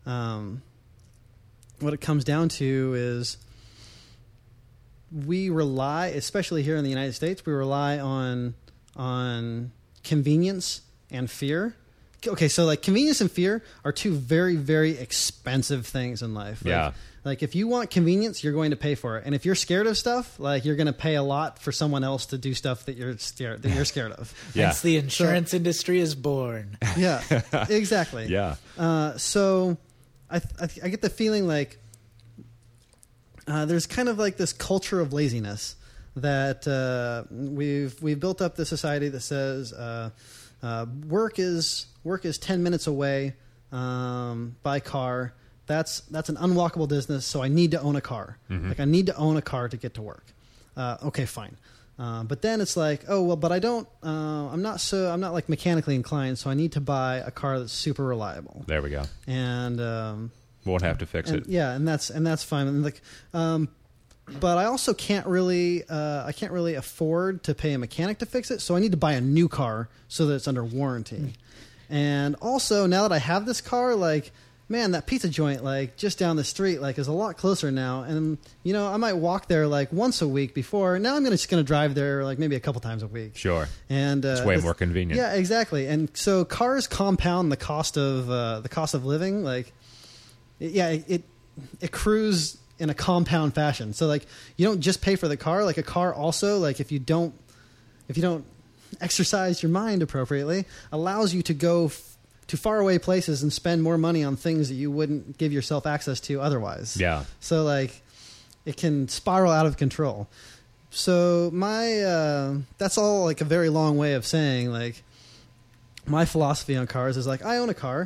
we rely, especially here in the United States, we rely on convenience and fear. Okay, so like convenience and fear are two very, very expensive things in life. Like if you want convenience, you're going to pay for it, and if you're scared of stuff, like you're going to pay a lot for someone else to do stuff that you're scared of. Yeah. Hence, the insurance industry is born. Yeah, exactly. Yeah. So I get the feeling like there's kind of like this culture of laziness that we've built up the society that says work is 10 minutes away by car. That's an unwalkable distance, so I need to own a car. Like I need to own a car to get to work. Okay, fine. But then it's like, oh well, but I don't. I'm not like mechanically inclined, so I need to buy a car that's super reliable. There we go. And won't have to fix it. Yeah, and that's fine. And like, but I also can't really afford to pay a mechanic to fix it, so I need to buy a new car so that it's under warranty. And also, now that I have this car, like, man, that pizza joint, like, just down the street, like, is a lot closer now. And, I might walk there, like, once a week before. Now I'm just going to drive there, like, maybe a couple times a week. Sure. And it's way more convenient. Yeah, exactly. And so cars compound the cost of living. Like, it accrues in a compound fashion. So, like, you don't just pay for the car. Like, a car also, like, if you don't exercise your mind appropriately, allows you to go to faraway places and spend more money on things that you wouldn't give yourself access to otherwise. Yeah. So like it can spiral out of control. So that's all like a very long way of saying like my philosophy on cars is like I own a car,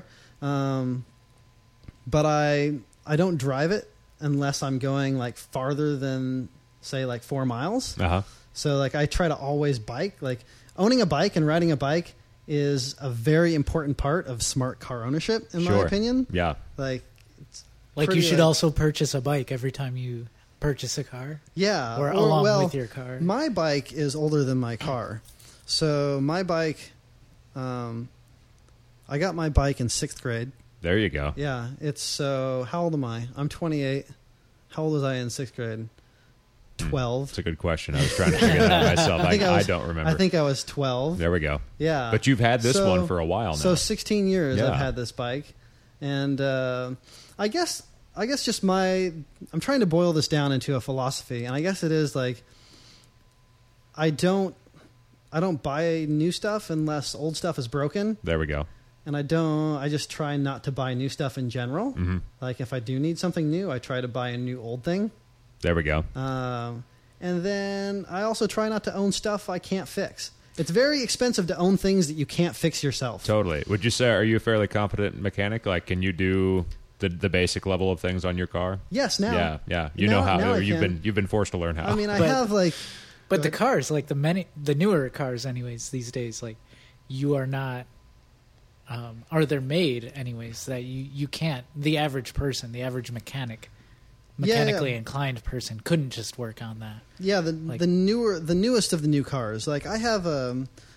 but I don't drive it unless I'm going like farther than say like 4 miles. So like I try to always bike. Like owning a bike and riding a bike is a very important part of smart car ownership, in my opinion. Yeah. Like you should also purchase a bike every time you purchase a car. Yeah. Or along with your car. My bike is older than my car. So my bike, I got my bike in 6th grade. There you go. Yeah. How old am I? I'm 28. How old was I in 6th grade? 12. That's a good question. I was trying to figure that out myself. I don't remember. I think I was 12. There we go. Yeah. But you've had this one for a while now. So 16 years I've had this bike. And I guess just I'm trying to boil this down into a philosophy. And I guess it is like I don't buy new stuff unless old stuff is broken. There we go. And I just try not to buy new stuff in general. Mm-hmm. Like if I do need something new, I try to buy a new old thing. There we go. And then I also try not to own stuff I can't fix. It's very expensive to own things that you can't fix yourself. Totally. Would you say, are you a fairly competent mechanic? Like, can you do the basic level of things on your car? Yes, now. Yeah. You know how you've been forced to learn how. I mean, I have like. But the cars, like the newer cars, anyways, these days, like you are not. Or they're made anyways that you can't. The average person, the average mechanically inclined person couldn't just work on that. Yeah, the newest of the new cars. Like I have a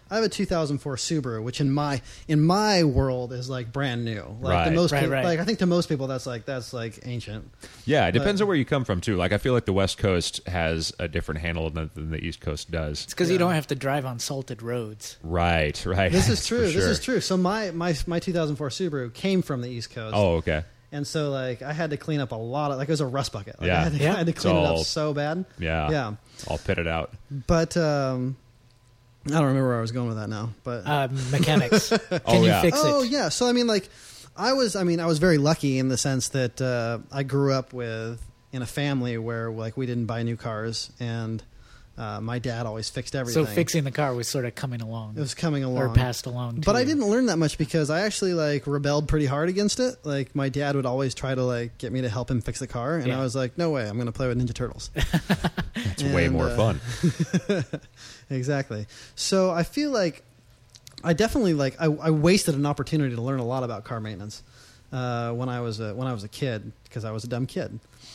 I have a 2004 Subaru, which in my world is like brand new. Like Right. to most Right, people, right. like I think to most people that's like ancient. Yeah, it depends on where you come from too. Like I feel like the West Coast has a different handle than the East Coast does. It's because you don't have to drive on salted roads. Right. This is true. For sure. This is true. So my 2004 Subaru came from the East Coast. Oh, okay. And so like I had to clean up a lot of, like, it was a rust bucket. Like, Yeah. I had to clean it all- up so bad. Yeah. Yeah. All pitted out. But I don't remember where I was going with that now. But Mechanics. Can Oh, you yeah. fix it? oh yeah. So I mean, like, I was very lucky in the sense that I grew up in a family where like we didn't buy new cars, and my dad always fixed everything. So fixing the car was sort of coming along. It was coming along. Or passed along. But to I you. didn't learn that much because I actually like rebelled pretty hard against it. Like my dad would always try to like get me to help him fix the car, and Yeah. I was like, no way, I'm going to play with Ninja Turtles. It's way more fun. Exactly. So I feel like I definitely like I wasted an opportunity to learn a lot about car maintenance when I was a kid, because I was a dumb kid.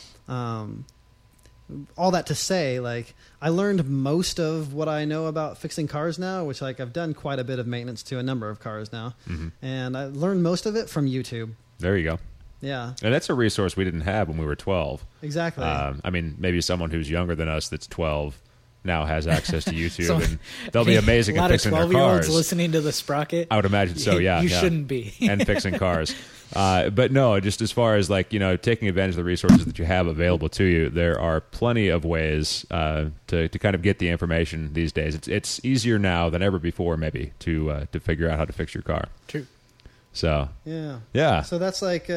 All that to say, like, I learned most of what I know about fixing cars now, which like I've done quite a bit of maintenance to a number of cars now, and I learned most of it from YouTube. There you go. Yeah, And that's a resource we didn't have when we were 12. exactly. I mean, maybe someone who's younger than us that's 12 now has access to YouTube, So- and they'll be amazing a lot at fixing of their 12-year-olds cars. listening to the Sprocket. I would imagine so, yeah. You yeah. shouldn't be. And fixing cars. But no, just as far as like, taking advantage of the resources that you have available to you, there are plenty of ways to kind of get the information these days. It's easier now than ever before, maybe, to figure out how to fix your car. True. So, yeah. yeah. So that's like,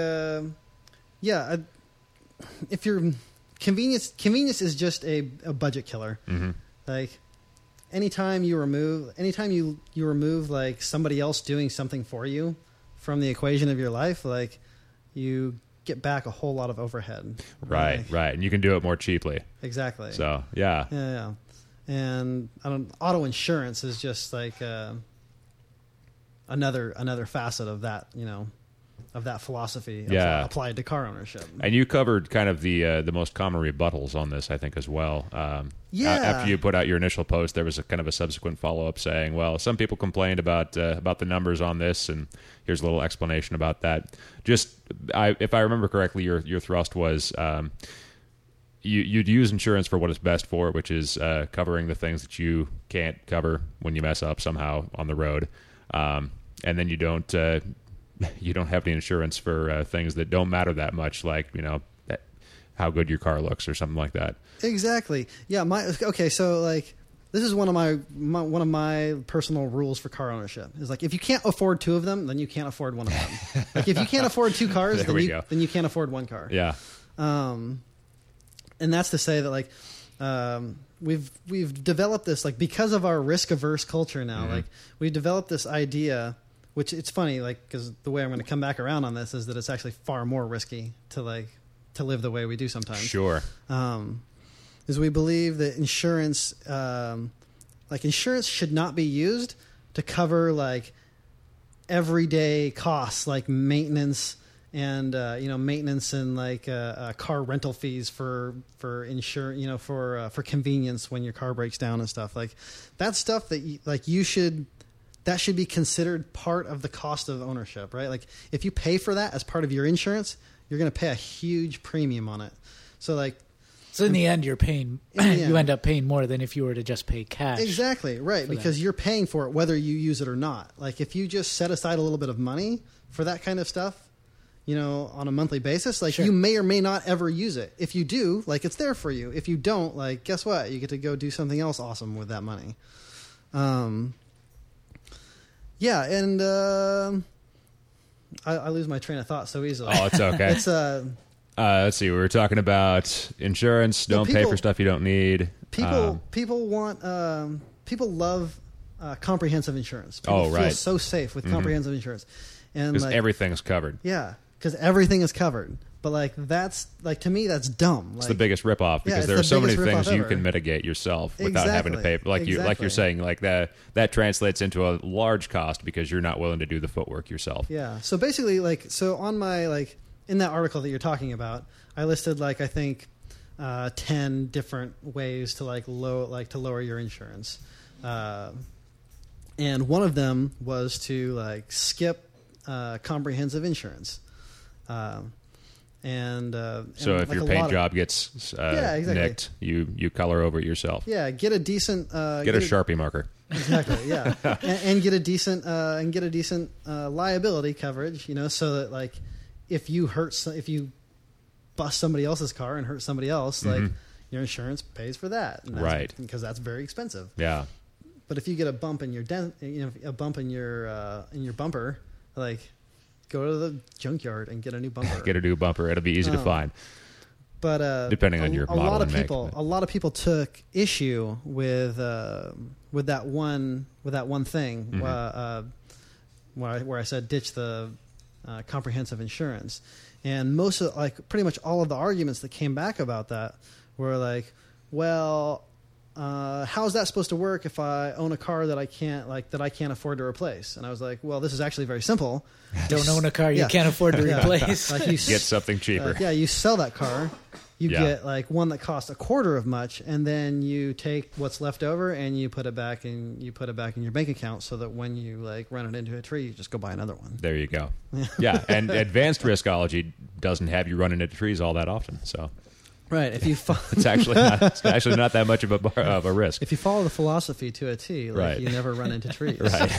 if you're convenience is just a budget killer. Mm-hmm. Like anytime you remove like somebody else doing something for you from the equation of your life, like you get back a whole lot of overhead. Right, Like, right. And you can do it more cheaply. Exactly. So, yeah. Yeah. And auto insurance is just like another facet of that, of that philosophy Yeah. applied to car ownership. And you covered kind of the most common rebuttals on this, I think, as well. Yeah. After you put out your initial post, there was a kind of a subsequent follow-up saying, well, some people complained about the numbers on this, and here's a little explanation about that. If I remember correctly, your thrust was you'd use insurance for what it's best for, which is covering the things that you can't cover when you mess up somehow on the road. And then you don't have any insurance for things that don't matter that much, like how good your car looks or something like that. Exactly. Yeah. So like this is one of my personal rules for car ownership is like if you can't afford two of them, then you can't afford one of them. Like if you can't afford two cars, then you can't afford one car. Yeah. And that's to say that like we've developed this, like, because of our risk averse culture now, like we've developed this idea. Which it's funny, like, because the way I'm going to come back around on this is that it's actually far more risky to live the way we do sometimes. Sure. Is we believe that insurance should not be used to cover like everyday costs like maintenance and like car rental fees for insurance, for convenience when your car breaks down and stuff like that. Stuff that that should be considered part of the cost of ownership, right? Like if you pay for that as part of your insurance, you're going to pay a huge premium on it. So in the end, you're paying. In the end. You end up paying more than if you were to just pay cash. Exactly, right, because you're paying for it whether you use it or not. Like if you just set aside a little bit of money for that kind of stuff, on a monthly basis, like you may or may not ever use it. If you do, like it's there for you. If you don't, like guess what? You get to go do something else awesome with that money. Yeah, and I lose my train of thought so easily. Oh, it's okay. It's let's see. We were talking about insurance. Don't pay for stuff you don't need. People love comprehensive insurance. People feel so safe with comprehensive insurance, and because everything's covered. Yeah, because everything is covered. But that's to me that's dumb. It's the biggest ripoff because there are so many things you can mitigate yourself without having to pay. Like you're saying, like that translates into a large cost because you're not willing to do the footwork yourself. Yeah. So basically, on my in that article that you're talking about, I listed I think 10 different ways to lower your insurance. And one of them was to like skip comprehensive insurance. So like if your paint job gets nicked, you color over it yourself. Yeah, get a decent get a Sharpie marker. Exactly, yeah, and get a decent liability coverage. So that like if you bust somebody else's car and hurt somebody else, like your insurance pays for that, right? Because that's very expensive. Yeah. But if you get a bump in your a bump in your bumper, like go to the junkyard and get a new bumper. Get a new bumper. It'll be easy to find. But depending on your model and make. A lot of people took issue with that one thing where I said ditch the comprehensive insurance, and pretty much all of the arguments that came back about that were like, well, how is that supposed to work if I own a car that I can't afford to replace? And I was like, well, this is actually very simple. Don't own a car you can't afford to replace. Like you get something cheaper. You sell that car. You get like one that costs a quarter of much, and then you take what's left over and you put it back in your bank account, so that when you like run it into a tree, you just go buy another one. There you go. Yeah, and advanced riskology doesn't have you running into trees all that often. So, right, if you it's actually not that much of a risk. If you follow the philosophy to a T, like you never run into trees. Right.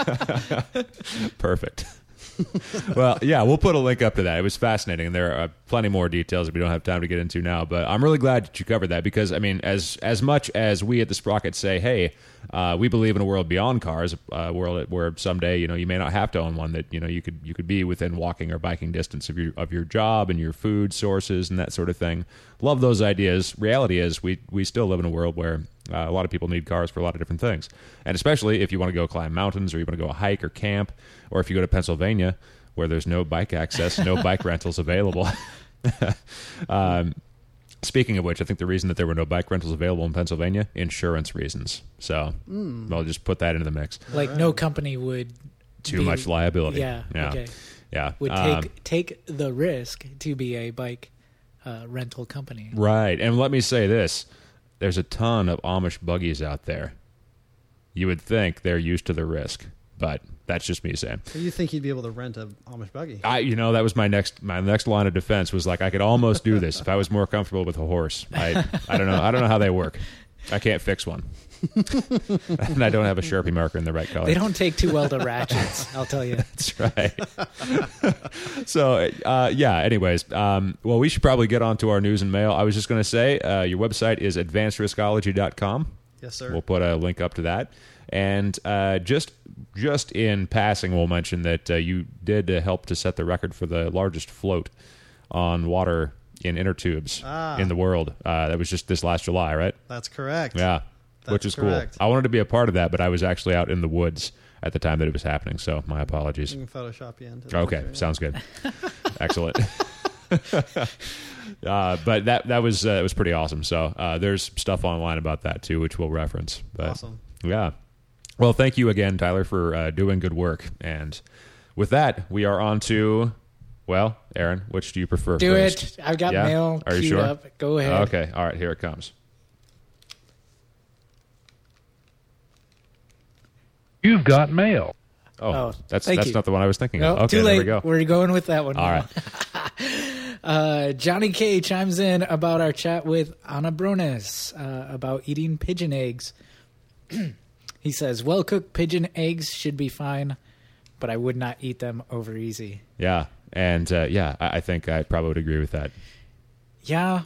Perfect. Well, yeah, we'll put a link up to that. It was fascinating, and there are plenty more details that we don't have time to get into now. But I'm really glad that you covered that, because I mean, as much as we at the Sprocket say, hey, we believe in a world beyond cars, a world where someday you may not have to own one, that you could be within walking or biking distance of your job and your food sources and that sort of thing. Love those ideas. Reality is we still live in a world where a lot of people need cars for a lot of different things. And especially if you want to go climb mountains, or you want to go hike or camp, or if you go to Pennsylvania where there's no bike access, no bike rentals available. Speaking of which, I think the reason that there were no bike rentals available in Pennsylvania, insurance reasons. So I'll just put that into the mix. Like no company would... Too much liability. Yeah. Okay. Yeah. Would take the risk to be a bike rental company. Right. And let me say this. There's a ton of Amish buggies out there. You would think they're used to the risk, but that's just me saying. So you think you'd be able to rent an Amish buggy? That was my next line of defense, was like I could almost do this if I was more comfortable with a horse. I don't know how they work. I can't fix one. And I don't have a Sharpie marker in the right color. They don't take too well to ratchets, I'll tell you. That's right. So, anyways, well, we should probably get on to our news and mail. I was just going to say, your website is advancedriskology.com. Yes, sir. We'll put a link up to that. And just in passing, we'll mention that you did help to set the record for the largest float on water in inner tubes in the world. That was just this last July, right? That's correct. Yeah. Which is correct. Cool. I wanted to be a part of that, but I was actually out in the woods at the time that it was happening, so my apologies. You can Photoshop you into Okay, sounds good. Excellent. But that was pretty awesome. So there's stuff online about that too, which we'll reference. But, awesome. Yeah. Well, thank you again, Tyler, for doing good work. And with that, we are on to... Well, Aaron, which do you prefer Do first? it. I've got mail Are you queued sure? up. Go ahead. Okay. All right. Here it comes. You've got mail. Oh, that's you. not the one I was thinking of. Okay, too late. There we go. We're going with that one. All right. Johnny K chimes in about our chat with Ana Brones about eating pigeon eggs. He says, well-cooked pigeon eggs should be fine, but I would not eat them over easy. Yeah. And, I think I probably would agree with that. Yeah.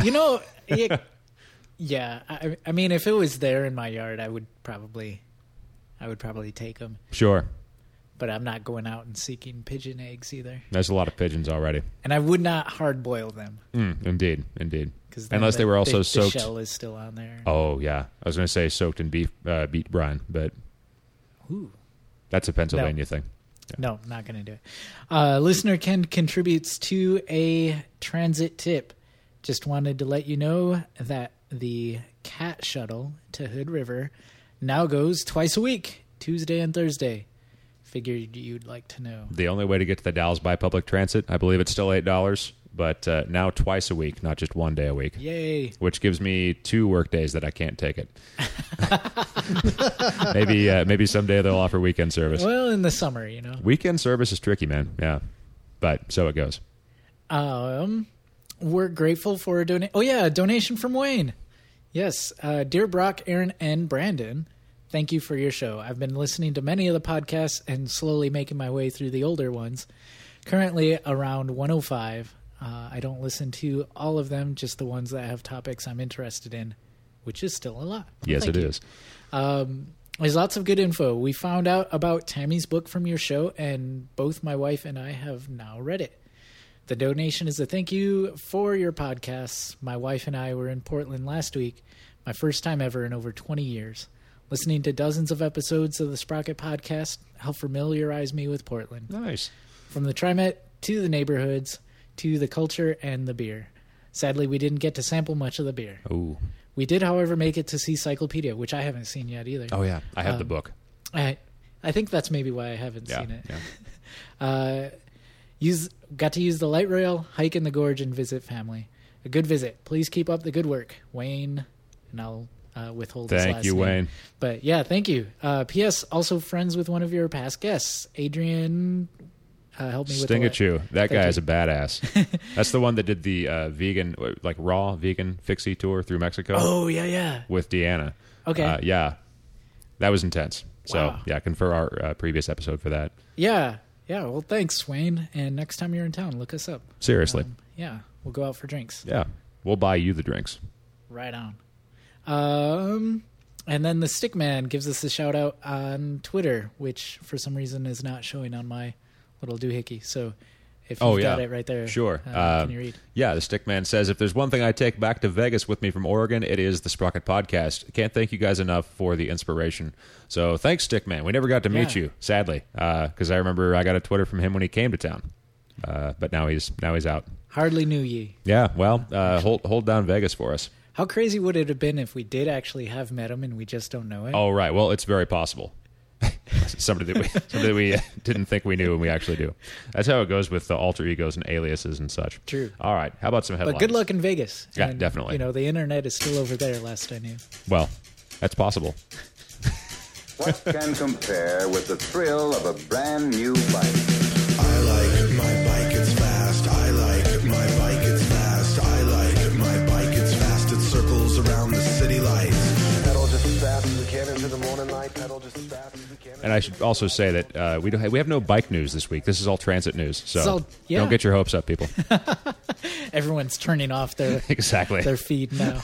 Yeah. I mean, if it was there in my yard, I would probably take them. Sure. But I'm not going out and seeking pigeon eggs either. There's a lot of pigeons already. And I would not hard boil them. Indeed. Unless they were also soaked. The shell is still on there. Oh, yeah. I was going to say soaked in beet brine, but that's a Pennsylvania thing. Yeah. No, not going to do it. Listener Ken contributes to a transit tip. Just wanted to let you know that the cat shuttle to Hood River now goes twice a week, Tuesday and Thursday. Figured you'd like to know. The only way to get to the Dalles by public transit, I believe it's still $8, but now twice a week, not just 1 day a week. Yay. Which gives me 2 work days that I can't take it. Maybe someday they'll offer weekend service. Well, in the summer, Weekend service is tricky, man. Yeah. But so it goes. We're grateful for a donation. Oh, yeah, a donation from Wayne. Yes. Dear Brock, Aaron, and Brandon, thank you for your show. I've been listening to many of the podcasts and slowly making my way through the older ones. Currently around 105. I don't listen to all of them, just the ones that have topics I'm interested in, which is still a lot. Yes, it is. There's lots of good info. We found out about Tammy's book from your show, and both my wife and I have now read it. The donation is a thank you for your podcasts. My wife and I were in Portland last week, my first time ever in over 20 years. Listening to dozens of episodes of the Sprocket Podcast helped familiarize me with Portland. Nice. From the TriMet to the neighborhoods to the culture and the beer. Sadly, we didn't get to sample much of the beer. Ooh. We did, however, make it to see Cyclopedia, which I haven't seen yet either. Oh, yeah. I have the book. I think that's maybe why I haven't seen it. Yeah. Got to use the light rail, hike in the gorge, and visit family. A good visit. Please keep up the good work. Wayne, and I'll withhold his last name. Thank you, Wayne. But yeah, thank you. P.S. Also friends with one of your past guests, Adrian. Help me with Stingachu. That guy is a badass. That's the one that did the raw vegan fixie tour through Mexico. Oh, yeah. With Deanna. Okay. Yeah. That was intense. So, Wow. yeah, confer our previous episode for that. Yeah. Well, thanks, Wayne. And next time you're in town, look us up. Seriously. Yeah. We'll go out for drinks. Yeah. We'll buy you the drinks. Right on. And then the Stickman gives us a shout out on Twitter, which for some reason is not showing on my little doohickey. So if you've got it right there, sure. Can you read? Yeah, the Stickman says, if there's one thing I take back to Vegas with me from Oregon, it is the Sprocket Podcast. Can't thank you guys enough for the inspiration. So thanks, Stickman. We never got to meet you, sadly, because I remember I got a Twitter from him when he came to town. But now he's out. Hardly knew ye. Yeah, well, hold down Vegas for us. How crazy would it have been if we did actually have met him and we just don't know it? Oh, right. Well, it's very possible. somebody that we didn't think we knew and we actually do. That's how it goes with the alter egos and aliases and such. True. All right. How about some headlines? But good luck in Vegas. Yeah, and, definitely. The internet is still over there, last I knew. Well, that's possible. What can compare with the thrill of a brand new bike? I like my bike, it's fast. I like my bike, it's fast. I like my bike, it's fast. It circles around the city lights. Pedal just as fast as we can into the morning light. Pedal just as fast as we can. And I should also say that we have no bike news this week. This is all transit news. So yeah. Don't get your hopes up, people. Everyone's turning off their exactly their feed now.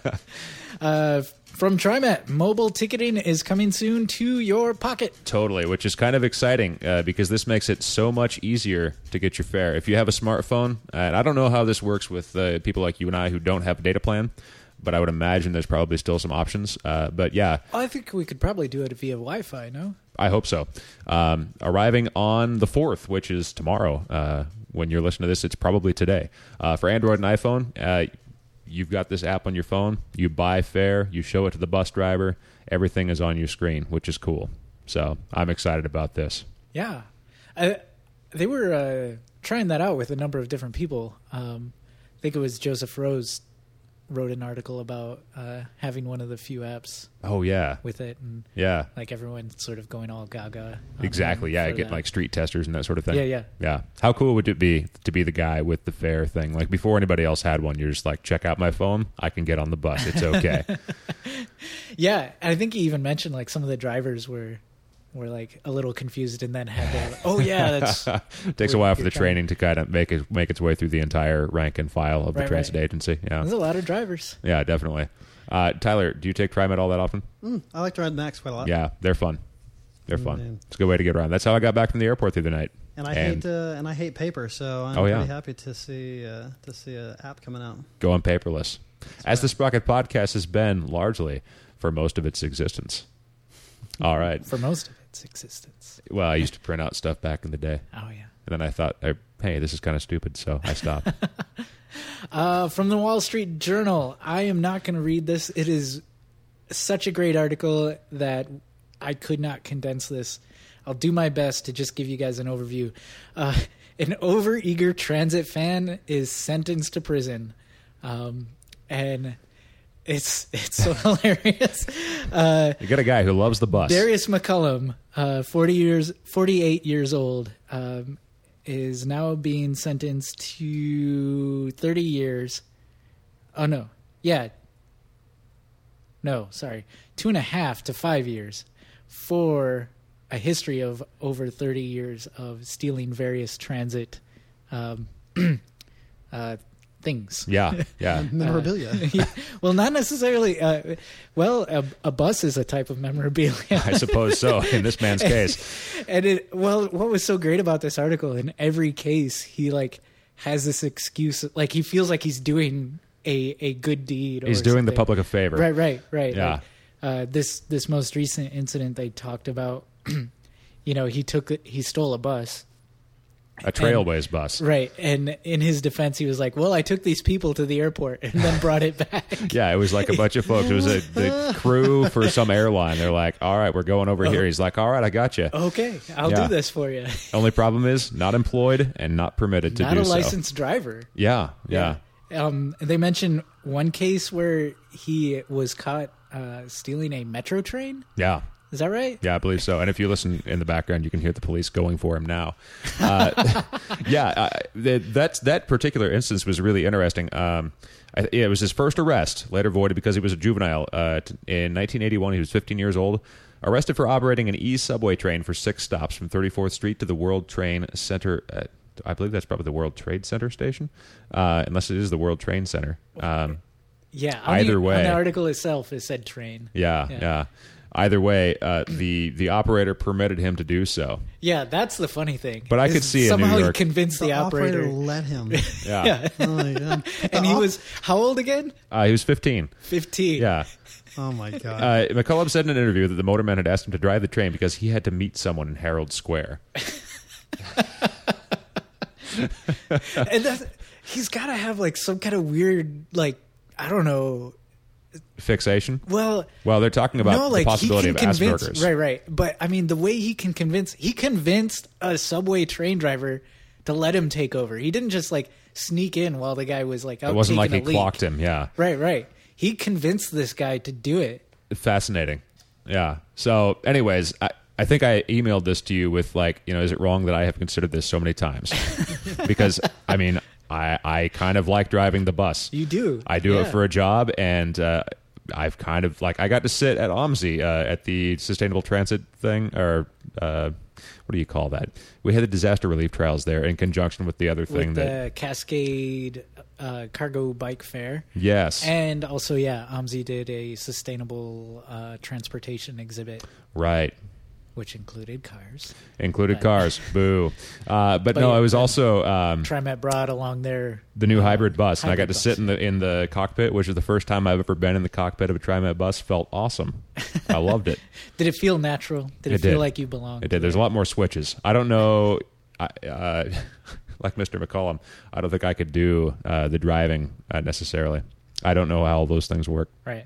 From TriMet, mobile ticketing is coming soon to your pocket. Totally, which is kind of exciting because this makes it so much easier to get your fare. If you have a smartphone, and I don't know how this works with people like you and I who don't have a data plan, but I would imagine there's probably still some options. But yeah. I think we could probably do it via Wi-Fi, no? I hope so. Arriving on the 4th, which is tomorrow. When you're listening to this, it's probably today. For Android and iPhone, you've got this app on your phone. You buy fare. You show it to the bus driver. Everything is on your screen, which is cool. So I'm excited about this. Yeah. They were trying that out with a number of different people. I think it was Joseph Rose wrote an article about having one of the few apps. Oh, yeah. With it. And yeah. Like everyone's sort of going all gaga. Exactly. Yeah. Get like street testers and that sort of thing. Yeah. How cool would it be to be the guy with the fare thing? Like before anybody else had one, you're just like, check out my phone. I can get on the bus. It's okay. Yeah. And I think he even mentioned like some of the drivers were like a little confused and then had to, that's takes a while for the training to kind of make its way through the entire rank and file of the transit agency. Yeah, there's a lot of drivers. Yeah, definitely. Tyler, do you take TriMet all that often? I like to ride Max quite a lot. Yeah, they're fun. They're fun. It's a good way to get around. That's how I got back from the airport the other night. And I hate paper, so I'm pretty happy to see an app coming out. Going paperless, as the Sprocket Podcast has been largely for most of its existence. All right. For most of its existence. Well, I used to print out stuff back in the day. Oh, yeah. And then I thought, hey, this is kind of stupid, so I stopped. From the Wall Street Journal, I am not going to read this. It is such a great article that I could not condense this. I'll do my best to just give you guys an overview. An overeager transit fan is sentenced to prison, and it's so hilarious. You got a guy who loves the bus. Darius McCullum, 48 years old, is now being sentenced to 30 years. Oh, no. Yeah. No, sorry. 2.5 to 5 years for a history of over 30 years of stealing various transit things. Yeah. Memorabilia. Well, not necessarily. A bus is a type of memorabilia. I suppose so in this man's case. And what was so great about this article, in every case, he like has this excuse, like he feels like he's doing a good deed. He's doing the public a favor. Right. Yeah. Like, this most recent incident they talked about, he stole a bus. A Trailways bus. Right. And in his defense, he was like, well, I took these people to the airport and then brought it back. Yeah, it was like a bunch of folks. It was the crew for some airline. They're like, all right, we're going over here. He's like, all right, I got you. Okay, I'll do this for you. Only problem is not employed and not permitted to do so. Not a licensed driver. Yeah. They mentioned one case where he was caught stealing a metro train. Yeah. Is that right? Yeah, I believe so. And if you listen in the background, you can hear the police going for him now. That particular instance was really interesting. It was his first arrest, later voided because he was a juvenile. In 1981, he was 15 years old. Arrested for operating an E-subway train for 6 stops from 34th Street to the World Train Center. I believe that's probably the World Trade Center station, unless it is the World Train Center. Yeah. Either way. On the article itself, it said train. Yeah. Either way, the operator permitted him to do so. Yeah, that's the funny thing. But I could see in somehow New York, he convinced the operator let him. Yeah. Oh my God. And he was how old again? He was 15. 15. Yeah. Oh my God. McCullum said in an interview that the motorman had asked him to drive the train because he had to meet someone in Herald Square. And he's got to have like some kind of weird, like, I don't know, fixation. Well, they're talking about the possibility of Asperger's. Right. But I mean, the way he convinced a subway train driver to let him take over. He didn't just like sneak in while the guy was like out. It wasn't like taking he clocked him. Yeah. Right. He convinced this guy to do it. Fascinating. Yeah. So, anyways, I think I emailed this to you with like, is it wrong that I have considered this so many times? Because I mean, I kind of like driving the bus. You do. I do it for a job, and I've kind of like, I got to sit at OMSI at the Sustainable Transit thing, or what do you call that? We had the disaster relief trials there in conjunction with the other thing, the Cascade Cargo Bike Fair. Yes. And also, OMSI did a sustainable transportation exhibit. Right. Which included cars. Cars. Boo. But no, I was also... TriMet brought along the new hybrid bus, and I got to sit in the cockpit, which is the first time I've ever been in the cockpit of a TriMet bus. Felt awesome. I loved it. Did it feel natural? Did it feel like you belonged? It did. There's a lot more switches. I don't know... like Mr. McCullum, I don't think I could do the driving necessarily. I don't know how all those things work. Right.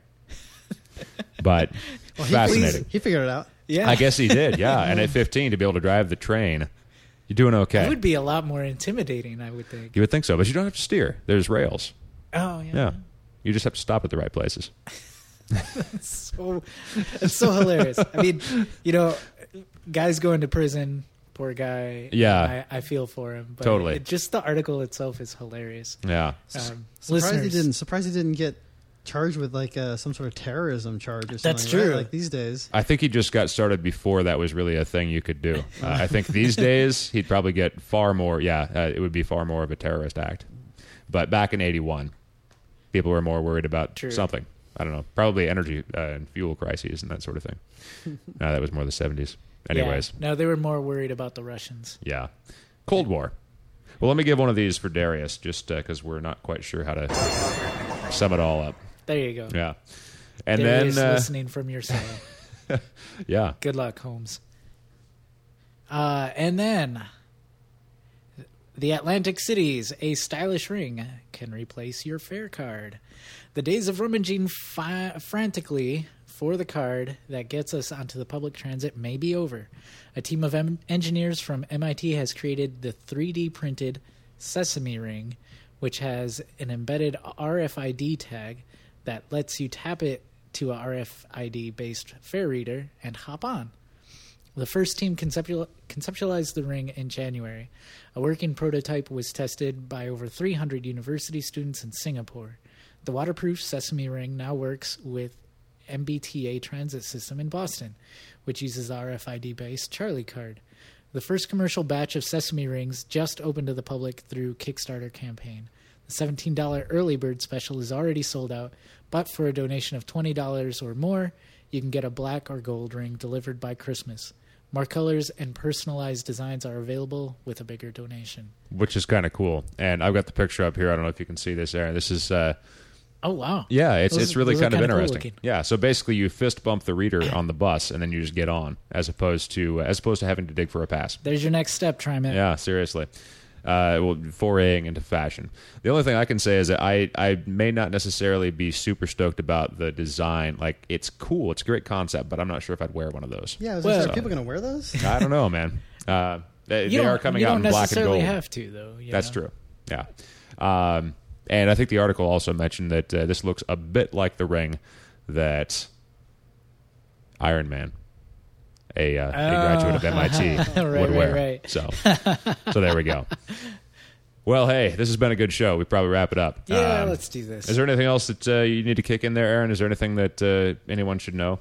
But fascinating. He figured it out. Yeah. I guess he did, yeah. And at 15, to be able to drive the train, you're doing okay. It would be a lot more intimidating, I would think. You would think so, but you don't have to steer. There's rails. Oh, yeah. Yeah. You just have to stop at the right places. It's so hilarious. I mean, guys going to prison, poor guy. Yeah. I feel for him. But totally. Just the article itself is hilarious. Yeah. Surprised he didn't get charged with like some sort of terrorism charge or something. That's true. Right? Like these days. I think he just got started before that was really a thing you could do. I think these days he'd probably get far more. It would be far more of a terrorist act. But back in 81, people were more worried about something. I don't know, probably energy and fuel crises and that sort of thing. That was more the 70s. Anyways. Yeah. No, they were more worried about the Russians. Yeah. Cold War. Well, let me give one of these for Darius, just because we're not quite sure how to sum it all up. There you go. Yeah. And Darius then... listening from your cell. Yeah. Good luck, Holmes. And then... The Atlantic Cities, a stylish ring can replace your fare card. The days of rummaging frantically for the card that gets us onto the public transit may be over. A team of engineers from MIT has created the 3D printed Sesame Ring, which has an embedded RFID tag that lets you tap it to a RFID-based fare reader and hop on. The first team conceptualized the ring in January. A working prototype was tested by over 300 university students in Singapore. The waterproof Sesame Ring now works with MBTA transit system in Boston, which uses the RFID-based Charlie card. The first commercial batch of Sesame Rings just opened to the public through Kickstarter campaign. The $17 early bird special is already sold out, but for a donation of $20 or more, you can get a black or gold ring delivered by Christmas. More colors and personalized designs are available with a bigger donation. Which is kind of cool. And I've got the picture up here. I don't know if you can see this, Aaron. This is... oh, wow. Yeah, it's really kind of interesting. Cool. Yeah, so basically you fist bump the reader on the bus, and then you just get on, as opposed to having to dig for a pass. There's your next step, TriMet. Yeah, seriously. Foraying into fashion. The only thing I can say is that I may not necessarily be super stoked about the design. Like, it's cool, it's a great concept, but I'm not sure if I'd wear one of those. Yeah, are people going to wear those? I don't know, man. They are coming out in black and gold. You don't necessarily have to, though. That's true. Yeah. And I think the article also mentioned that this looks a bit like the ring that Iron Man, a graduate of MIT, would wear. Right. So there we go. Well, hey, this has been a good show. We probably wrap it up. Yeah, let's do this. Is there anything else that you need to kick in there, Aaron? Is there anything that anyone should know?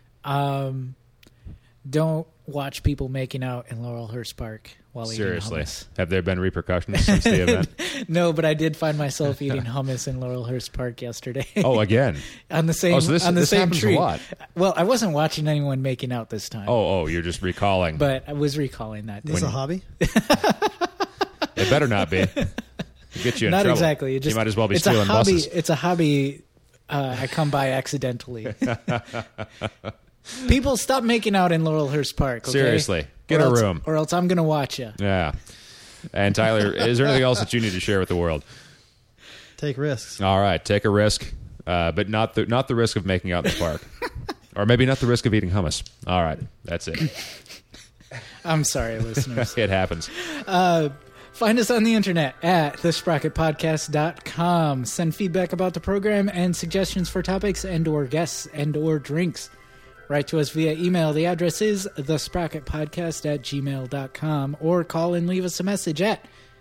Don't watch people making out in Laurelhurst Park while eating hummus. Have there been repercussions since the event? No, but I did find myself eating hummus in Laurelhurst Park yesterday. Oh, again? on the same so this same happens tree. A lot. Well, I wasn't watching anyone making out this time. Oh, you're just recalling. But I was recalling that. Is this a hobby? It better not be. It'll get you in Not trouble. Exactly. You might as well be stealing buses. It's a hobby I come by accidentally. People, stop making out in Laurelhurst Park. Okay? Seriously. Get a room. Or else I'm going to watch you. Yeah. And Tyler, is there anything else that you need to share with the world? Take risks. All right. Take a risk, but not the risk of making out in the park. Or maybe not the risk of eating hummus. All right. That's it. I'm sorry, listeners. It happens. Find us on the internet at thesprocketpodcast.com. Send feedback about the program and suggestions for topics and or guests and or drinks. Write to us via email. The address is thesprocketpodcast@gmail.com, or call and leave us a message at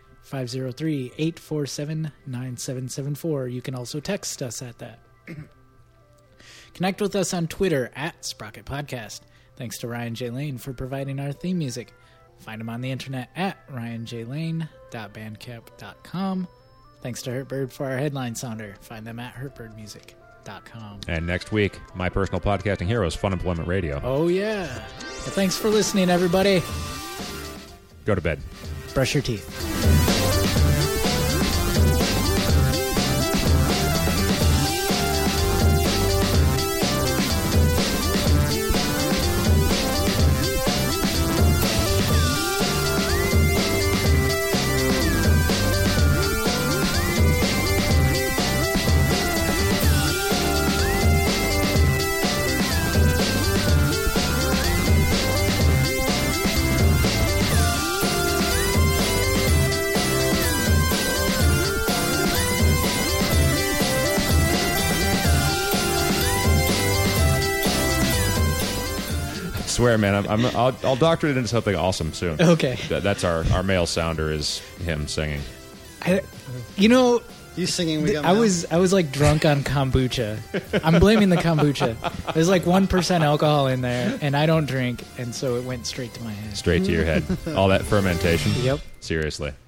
503-847-9774. You can also text us at that. Connect with us on Twitter at Sprocket Podcast. Thanks to Ryan J. Lane for providing our theme music. Find him on the internet at ryanjlane.bandcamp.com. Thanks to Hurtbird for our headline sounder. Find them at hurtbirdmusic.com. And next week, my personal podcasting heroes, Fun Employment Radio. Oh, yeah. Well, thanks for listening, everybody. Go to bed. Brush your teeth. Swear, man, I'll doctor it into something awesome soon. Okay. That's our male sounder is him singing. You singing. I was like drunk on kombucha. I'm blaming the kombucha. There's like 1% alcohol in there, and I don't drink, and so it went straight to my head. Straight to your head. All that fermentation. Yep. Seriously.